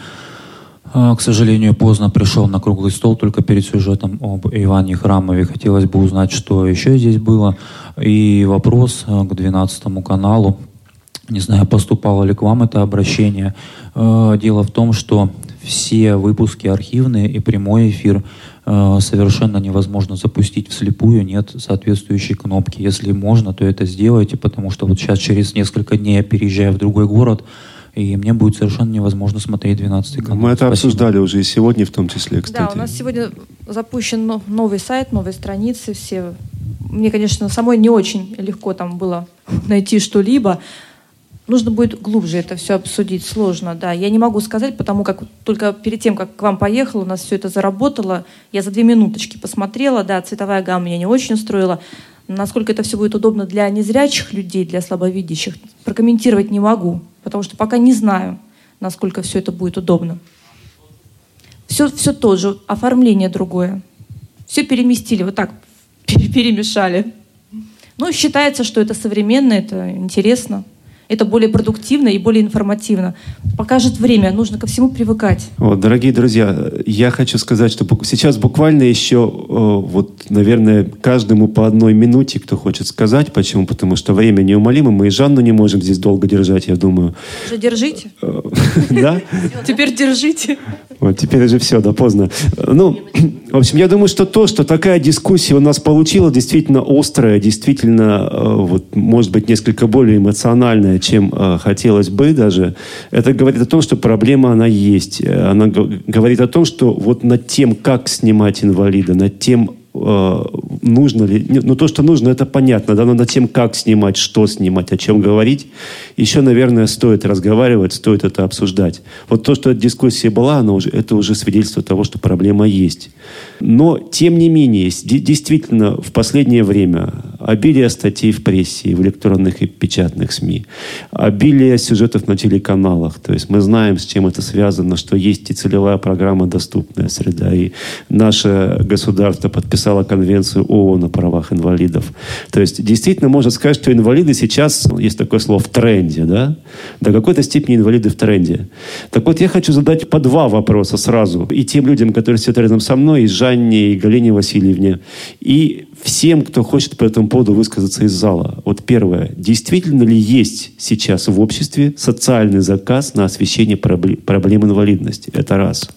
К сожалению, поздно пришел на круглый стол, только перед сюжетом об Иване Храмове. Хотелось бы узнать, что еще здесь было. И вопрос к двенадцатому каналу. Не знаю, поступало ли к вам это обращение. Дело в том, что все выпуски архивные и прямой эфир совершенно невозможно запустить вслепую, нет соответствующей кнопки. Если можно, то это сделайте, потому что вот сейчас через несколько дней я переезжаю в другой город, и мне будет совершенно невозможно смотреть двенадцатый канал. Мы это Спасибо. обсуждали уже и сегодня, в том числе, кстати. Да, у нас сегодня запущен новый сайт, новые страницы. Все. Мне, конечно, самой не очень легко там было найти что-либо. Нужно будет глубже это все обсудить, сложно, да. Я не могу сказать, потому как только перед тем, как к вам поехала, у нас все это заработало. Я за две минуточки посмотрела, да, цветовая гамма меня не очень устроила. Насколько это все будет удобно для незрячих людей, для слабовидящих, прокомментировать не могу, потому что пока не знаю, насколько все это будет удобно. Все, все то же, оформление другое. Все переместили, вот так перемешали. Ну, считается, что это современно, это интересно. Это более продуктивно и более информативно. Покажет время, нужно ко всему привыкать. Вот, дорогие друзья, я хочу сказать, что сейчас буквально еще, вот, наверное, каждому по одной минуте, кто хочет сказать. Почему? Потому что время неумолимо. Мы и Жанну не можем здесь долго держать, я думаю. Уже держите. Да? Теперь держите. Вот, теперь уже все, да, поздно. Ну, в общем, я думаю, что то, что такая дискуссия у нас получилась, действительно острая, действительно, вот, может быть, несколько более эмоциональная, чем э, хотелось бы даже, это говорит о том, что проблема, она есть. Она г- говорит о том, что вот над тем, как снимать инвалида, над тем, э, нужно ли... Ну, то, что нужно, это понятно, да, но над тем, как снимать, что снимать, о чем говорить, еще, наверное, стоит разговаривать, стоит это обсуждать. Вот то, что эта дискуссия была, она уже, это уже свидетельство того, что проблема есть. Но, тем не менее, действительно, в последнее время обилие статей в прессе, в электронных и печатных СМИ, обилие сюжетов на телеканалах. То есть мы знаем, с чем это связано, что есть и целевая программа «Доступная среда», и наше государство подписало конвенцию ООН о правах инвалидов. То есть действительно можно сказать, что инвалиды сейчас, есть такое слово, в тренде, да? До какой-то степени инвалиды в тренде. Так вот, я хочу задать по два вопроса сразу. И тем людям, которые сидят рядом со мной, и Жанне, и Галине Васильевне, и всем, кто хочет по этому поводу высказаться из зала. Вот первое. Действительно ли есть сейчас в обществе социальный заказ на освещение проблем, проблем инвалидности? Это раз.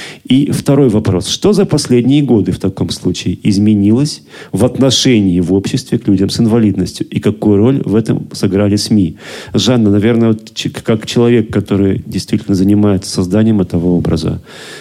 И второй вопрос. Что за последние годы в таком случае изменилось в отношении в обществе к людям с инвалидностью? И какую роль в этом сыграли СМИ? Жанна, наверное, вот, как человек, который действительно занимается созданием этого образа.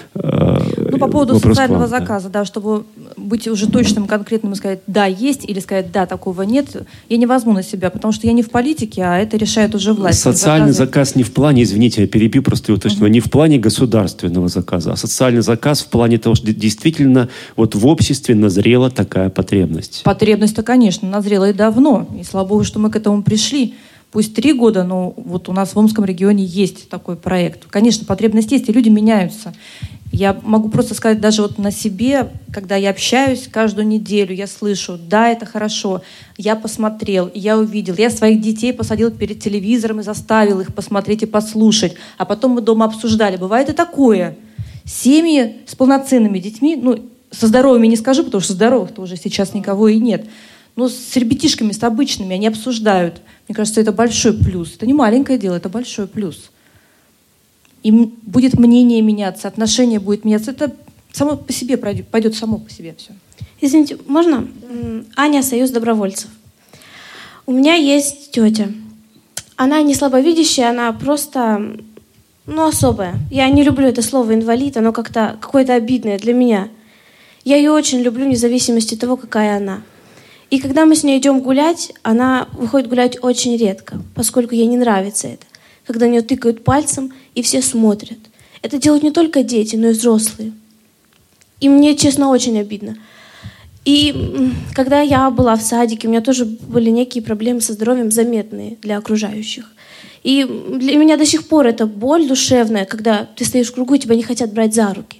Ну, по поводу социального вам, заказа, да. да, чтобы быть уже точным, конкретным и сказать, да, есть, или сказать, да, такого нет, я не возьму на себя, потому что я не в политике, а это решает уже власть. Социальный заказ не в плане, извините, я перебью, просто уточню, uh-huh. не в плане государственного заказа, а социальный заказ в плане того, что действительно вот в обществе назрела такая потребность. Потребность-то, конечно, назрела и давно. И слава богу, что мы к этому пришли. пусть три года, но вот у нас в Омском регионе есть такой проект. Конечно, потребность есть, и люди меняются. Я могу просто сказать даже вот на себе, когда я общаюсь каждую неделю, я слышу, да, это хорошо, я посмотрел, я увидел, я своих детей посадил перед телевизором и заставил их посмотреть и послушать, а потом мы дома обсуждали. Бывает и такое. Семьи с полноценными детьми, ну, со здоровыми не скажу, потому что здоровых-то уже сейчас никого и нет, но с ребятишками, с обычными, они обсуждают. Мне кажется, это большой плюс. Это не маленькое дело, это большой плюс. И будет мнение меняться, отношение будет меняться. Это само по себе пройдет, пойдет само по себе все. Извините, можно? Аня, Союз добровольцев. У меня есть тетя. Она не слабовидящая, она просто, ну, особая. Я не люблю это слово «инвалид», оно как-то какое-то обидное для меня. Я ее очень люблю, вне зависимости от того, какая она. И когда мы с ней идем гулять, она выходит гулять очень редко, поскольку ей не нравится это. Когда на нее тыкают пальцем, и все смотрят. Это делают не только дети, но и взрослые. И мне, честно, очень обидно. И когда я была в садике, у меня тоже были некие проблемы со здоровьем заметные для окружающих. И для меня до сих пор это боль душевная, когда ты стоишь в кругу, и тебя не хотят брать за руки.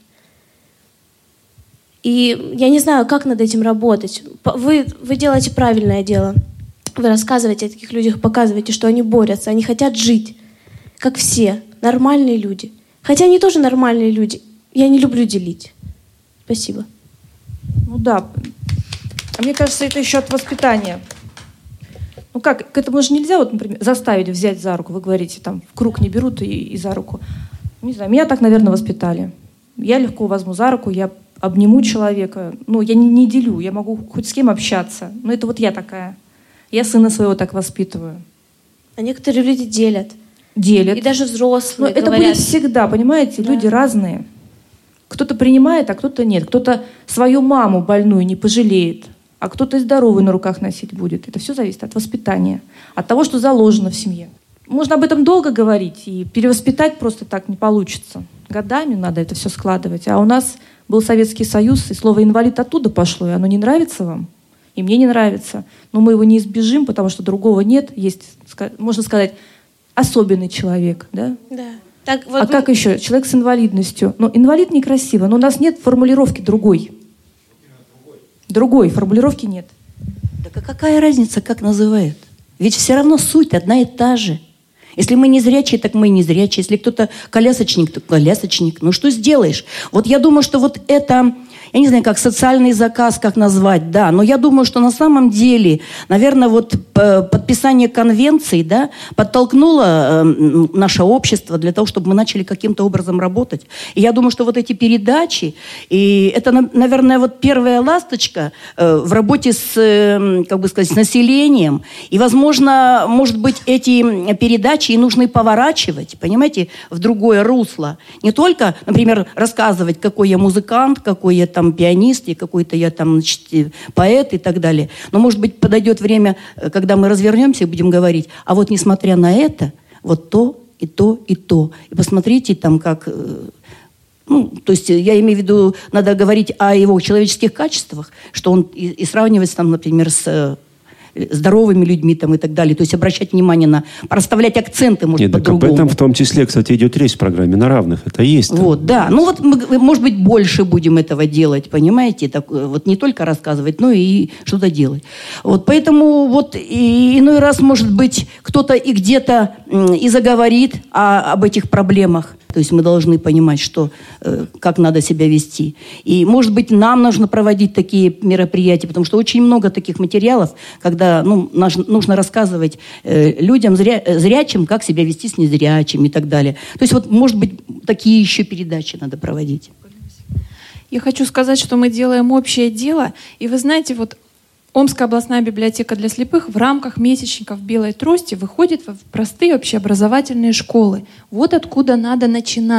И я не знаю, как над этим работать. Вы, вы делаете правильное дело. Вы рассказываете о таких людях, показываете, что они борются, они хотят жить, как все, нормальные люди. Хотя они тоже нормальные люди. Я не люблю делить. Спасибо. Ну да. А мне кажется, это еще от воспитания. Ну как, к этому же нельзя, вот, например, заставить взять за руку. Вы говорите, там, в круг не берут и, и за руку. Не знаю, меня так, наверное, воспитали. Я легко возьму за руку, я обниму человека. Ну, я не, не делю, я могу хоть с кем общаться. Но это вот я такая. Я сына своего так воспитываю. А некоторые люди делят. Делят. И даже взрослые. Но это говорят, будет всегда, понимаете? Да. Люди разные. Кто-то принимает, а кто-то нет. Кто-то свою маму больную не пожалеет, а кто-то и здоровый на руках носить будет. Это все зависит от воспитания, от того, что заложено в семье. Можно об этом долго говорить, и перевоспитать просто так не получится. Годами надо это все складывать. А у нас был Советский Союз, и слово «инвалид» оттуда пошло, и оно не нравится вам, и мне не нравится. Но мы его не избежим, потому что другого нет. Есть, можно сказать, особенный человек, да? Да. Так, вот а мы... как еще? Человек с инвалидностью. Ну, инвалид некрасиво, но у нас нет формулировки другой. Другой формулировки нет. Так а какая разница, как называют? Ведь все равно суть одна и та же. Если мы не зрячие, так мы и не зрячие. Если кто-то колясочник, то колясочник. Ну что сделаешь? Вот я думаю, что вот это, я не знаю, как социальный заказ, как назвать, да, но я думаю, что на самом деле, наверное, вот подписание конвенции, да, подтолкнуло э, наше общество для того, чтобы мы начали каким-то образом работать. И я думаю, что вот эти передачи, и это, наверное, вот первая ласточка э, в работе с, э, как бы сказать, с населением. И, возможно, может быть, эти передачи и нужно поворачивать, понимаете, в другое русло. Не только, например, рассказывать, какой я музыкант, какой я там пианист, и какой-то я там, значит, поэт и так далее. Но, может быть, подойдет время, когда мы развернемся и будем говорить, а вот несмотря на это, вот то, и то, и то. И посмотрите там, как... Ну, то есть я имею в виду, надо говорить о его человеческих качествах, что он и, и сравнивать там, например, с... здоровыми людьми там, и так далее. То есть обращать внимание на... Расставлять акценты, может, Нет, по-другому. Об этом в том числе, кстати, идет речь в программе «На равных». Это есть. Там. Вот, да. Ну вот мы, может быть, больше будем этого делать, понимаете? Так, вот не только рассказывать, но и что-то делать. Вот, поэтому вот и иной раз, может быть, кто-то и где-то и заговорит о, об этих проблемах. То есть мы должны понимать, что, э, как надо себя вести. И, может быть, нам нужно проводить такие мероприятия, потому что очень много таких материалов, когда ну, нужно рассказывать э, людям, зря, зрячим, как себя вести с незрячим и так далее. То есть, вот, может быть, такие еще передачи надо проводить. Я хочу сказать, что мы делаем общее дело. И вы знаете, вот Омская областная библиотека для слепых в рамках месячников «Белой трости» выходит в простые общеобразовательные школы. Вот откуда надо начинать.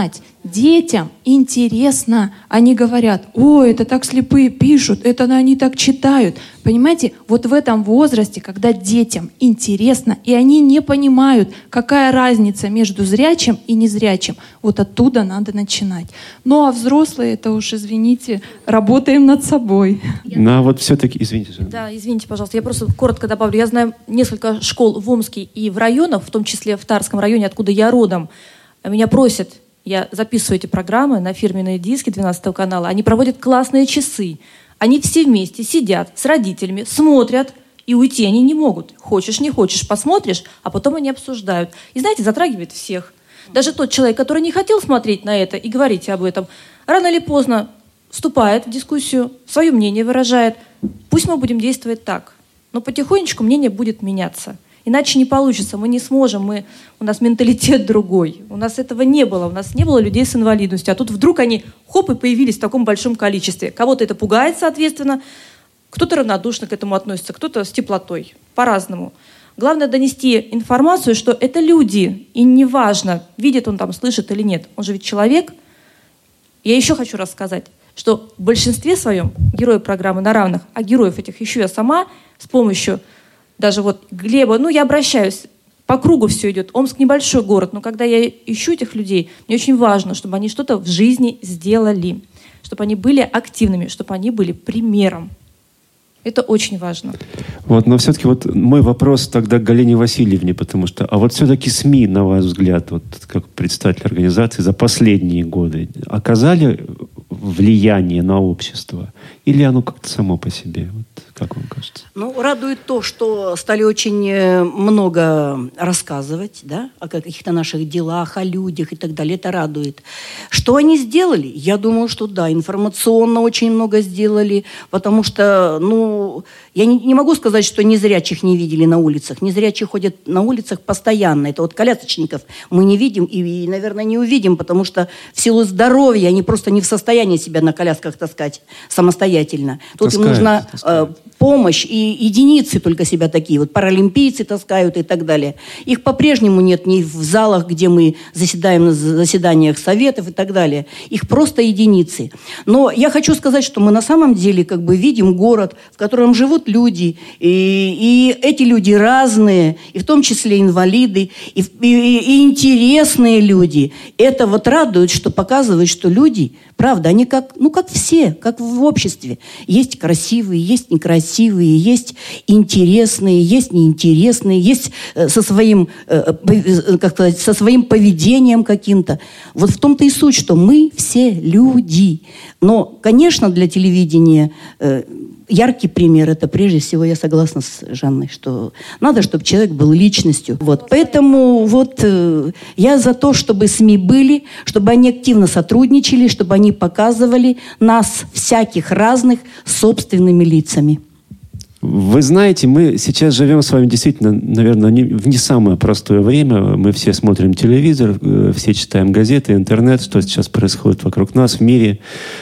Детям интересно. Они говорят: о, это так слепые пишут, это они так читают. Понимаете, вот в этом возрасте, когда детям интересно, и они не понимают, какая разница между зрячим и незрячим, вот оттуда надо начинать. Ну а взрослые, это уж, извините, работаем над собой. Ну а вот все-таки, извините. Да, извините, пожалуйста, я просто коротко добавлю. Я знаю несколько школ в Омске и в районах, в том числе в Тарском районе, откуда я родом. Меня просят, я записываю эти программы на фирменные диски двенадцатого канала, они проводят классные часы. Они все вместе сидят с родителями, смотрят, и уйти они не могут. Хочешь, не хочешь, посмотришь, а потом они обсуждают. И знаете, затрагивает всех. Даже тот человек, который не хотел смотреть на это и говорить об этом, рано или поздно вступает в дискуссию, свое мнение выражает. Пусть мы будем действовать так. Но потихонечку мнение будет меняться. Иначе не получится, мы не сможем, мы, у нас менталитет другой. У нас этого не было, у нас не было людей с инвалидностью. А тут вдруг они, хоп, и появились в таком большом количестве. Кого-то это пугает, соответственно, кто-то равнодушно к этому относится, кто-то с теплотой, по-разному. Главное донести информацию, что это люди, и неважно, видит он там, слышит или нет. Он же ведь человек. Я еще хочу рассказать, что в большинстве своем герои программы «На равных», а героев этих ищу я сама с помощью даже вот Глеба, ну я обращаюсь, по кругу все идет. Омск небольшой город, но когда я ищу этих людей, мне очень важно, чтобы они что-то в жизни сделали, чтобы они были активными, чтобы они были примером. Это очень важно. Вот, но все-таки вот мой вопрос тогда к Галине Васильевне, потому что, а вот все-таки СМИ, на ваш взгляд, вот как представитель организации, за последние годы оказали влияние на общество? Или оно как-то само по себе? Вот, как вам кажется? Ну, радует то, что стали очень много рассказывать, да, о каких-то наших делах, о людях и так далее. Это радует. Что они сделали? Я думаю, что да, информационно очень много сделали, потому что, ну, я не, не могу сказать, что незрячих не видели на улицах. Незрячие ходят на улицах постоянно. Это вот колясочников мы не видим и, и, наверное, не увидим, потому что в силу здоровья они просто не в состоянии себя на колясках таскать самостоятельно. Тут им нужна э, помощь, и единицы только себя такие. Вот паралимпийцы таскают и так далее. Их по-прежнему нет ни в залах, где мы заседаем на заседаниях советов и так далее. Их просто единицы. Но я хочу сказать, что мы на самом деле как бы видим город, в котором живут люди, и, и эти люди разные, и в том числе инвалиды, и, и, и интересные люди. Это вот радует, что показывает, что люди, правда, они как, ну, как все, как в обществе. Есть красивые, есть некрасивые, есть интересные, есть неинтересные, есть э, со своим, э, э, как сказать, со своим поведением каким-то. Вот в том-то и суть, что мы все люди. Но, конечно, для телевидения э, яркий пример – это прежде всего, я согласна с Жанной, что надо, чтобы человек был личностью. Вот. Поэтому вот, э, я за то, чтобы СМИ были, чтобы они активно сотрудничали, чтобы они показывали нас, всяких разных, собственными лицами. Вы знаете, мы сейчас живем с вами действительно, наверное, не, в не самое простое время. Мы все смотрим телевизор, все читаем газеты, интернет, что сейчас происходит вокруг нас в мире,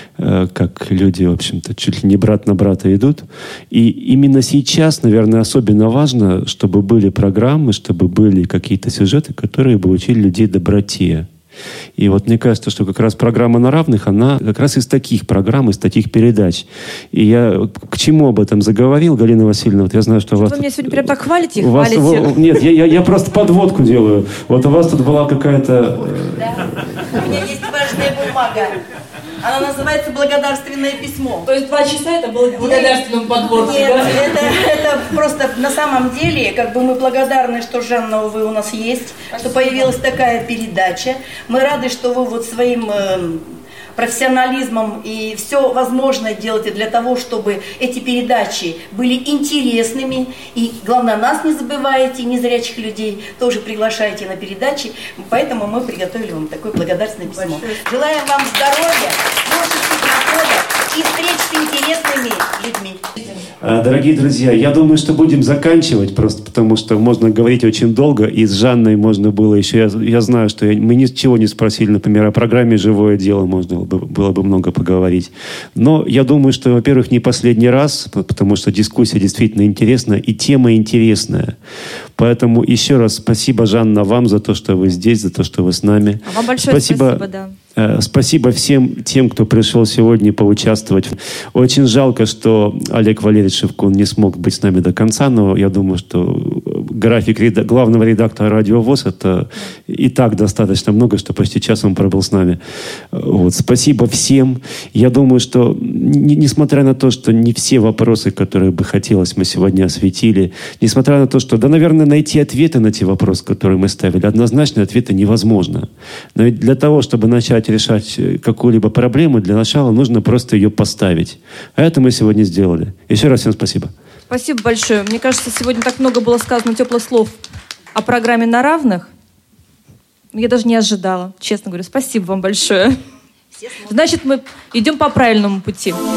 как люди, в общем-то, чуть ли не брат на брата идут. И именно сейчас, наверное, особенно важно, чтобы были программы, чтобы были какие-то сюжеты, которые бы учили людей доброте. И вот мне кажется, что как раз программа «На равных», она как раз из таких программ, из таких передач. И я к чему об этом заговорил, Галина Васильевна? Вот я знаю, что у вас... Вы меня сегодня прям так хвалите и хвалите. Вас... Нет, я, я, я просто подводку делаю. Вот у вас тут была какая-то... Да. У меня есть важная бумага. Она называется «Благодарственное письмо». То есть два часа это было благодарственным подводкой, Нет, да? это, это просто на самом деле, как бы мы благодарны, что, Жанна, вы у нас есть, что появилась такая передача. Мы рады, что вы вот своим э, профессионализмом и все возможное делаете для того, чтобы эти передачи были интересными. И, главное, нас не забываете, незрячих людей тоже приглашаете на передачи. Поэтому мы приготовили вам такое благодарственное письмо. Желаем вам здоровья, творческих находок и встреч с интересными людьми. Дорогие друзья, я думаю, что будем заканчивать, просто потому что можно говорить очень долго, и с Жанной можно было еще... Я, я знаю, что я, мы ничего не спросили, например, о программе «Живое дело» можно было бы, было бы много поговорить. Но я думаю, что, во-первых, не последний раз, потому что дискуссия действительно интересная, и тема интересная. Поэтому еще раз спасибо, Жанна, вам за то, что вы здесь, за то, что вы с нами. А вам большое спасибо, спасибо да. Спасибо всем тем, кто пришел сегодня поучаствовать. Очень жалко, что Олег Валерьевич Шевкун не смог быть с нами до конца, но я думаю, что график реда- главного редактора «Радио ВОС» — это и так достаточно много, что почти час он пробыл с нами. Вот. Спасибо всем. Я думаю, что н- несмотря на то, что не все вопросы, которые бы хотелось, мы сегодня осветили, несмотря на то, что, да, наверное, найти ответы на те вопросы, которые мы ставили, однозначно ответы невозможно. Но ведь для того, чтобы начать решать какую-либо проблему, для начала нужно просто ее поставить. А это мы сегодня сделали. Еще раз всем спасибо. Спасибо большое. Мне кажется, сегодня так много было сказано теплых слов о программе «На равных». Я даже не ожидала, честно говоря. Спасибо вам большое. Значит, мы идем по правильному пути.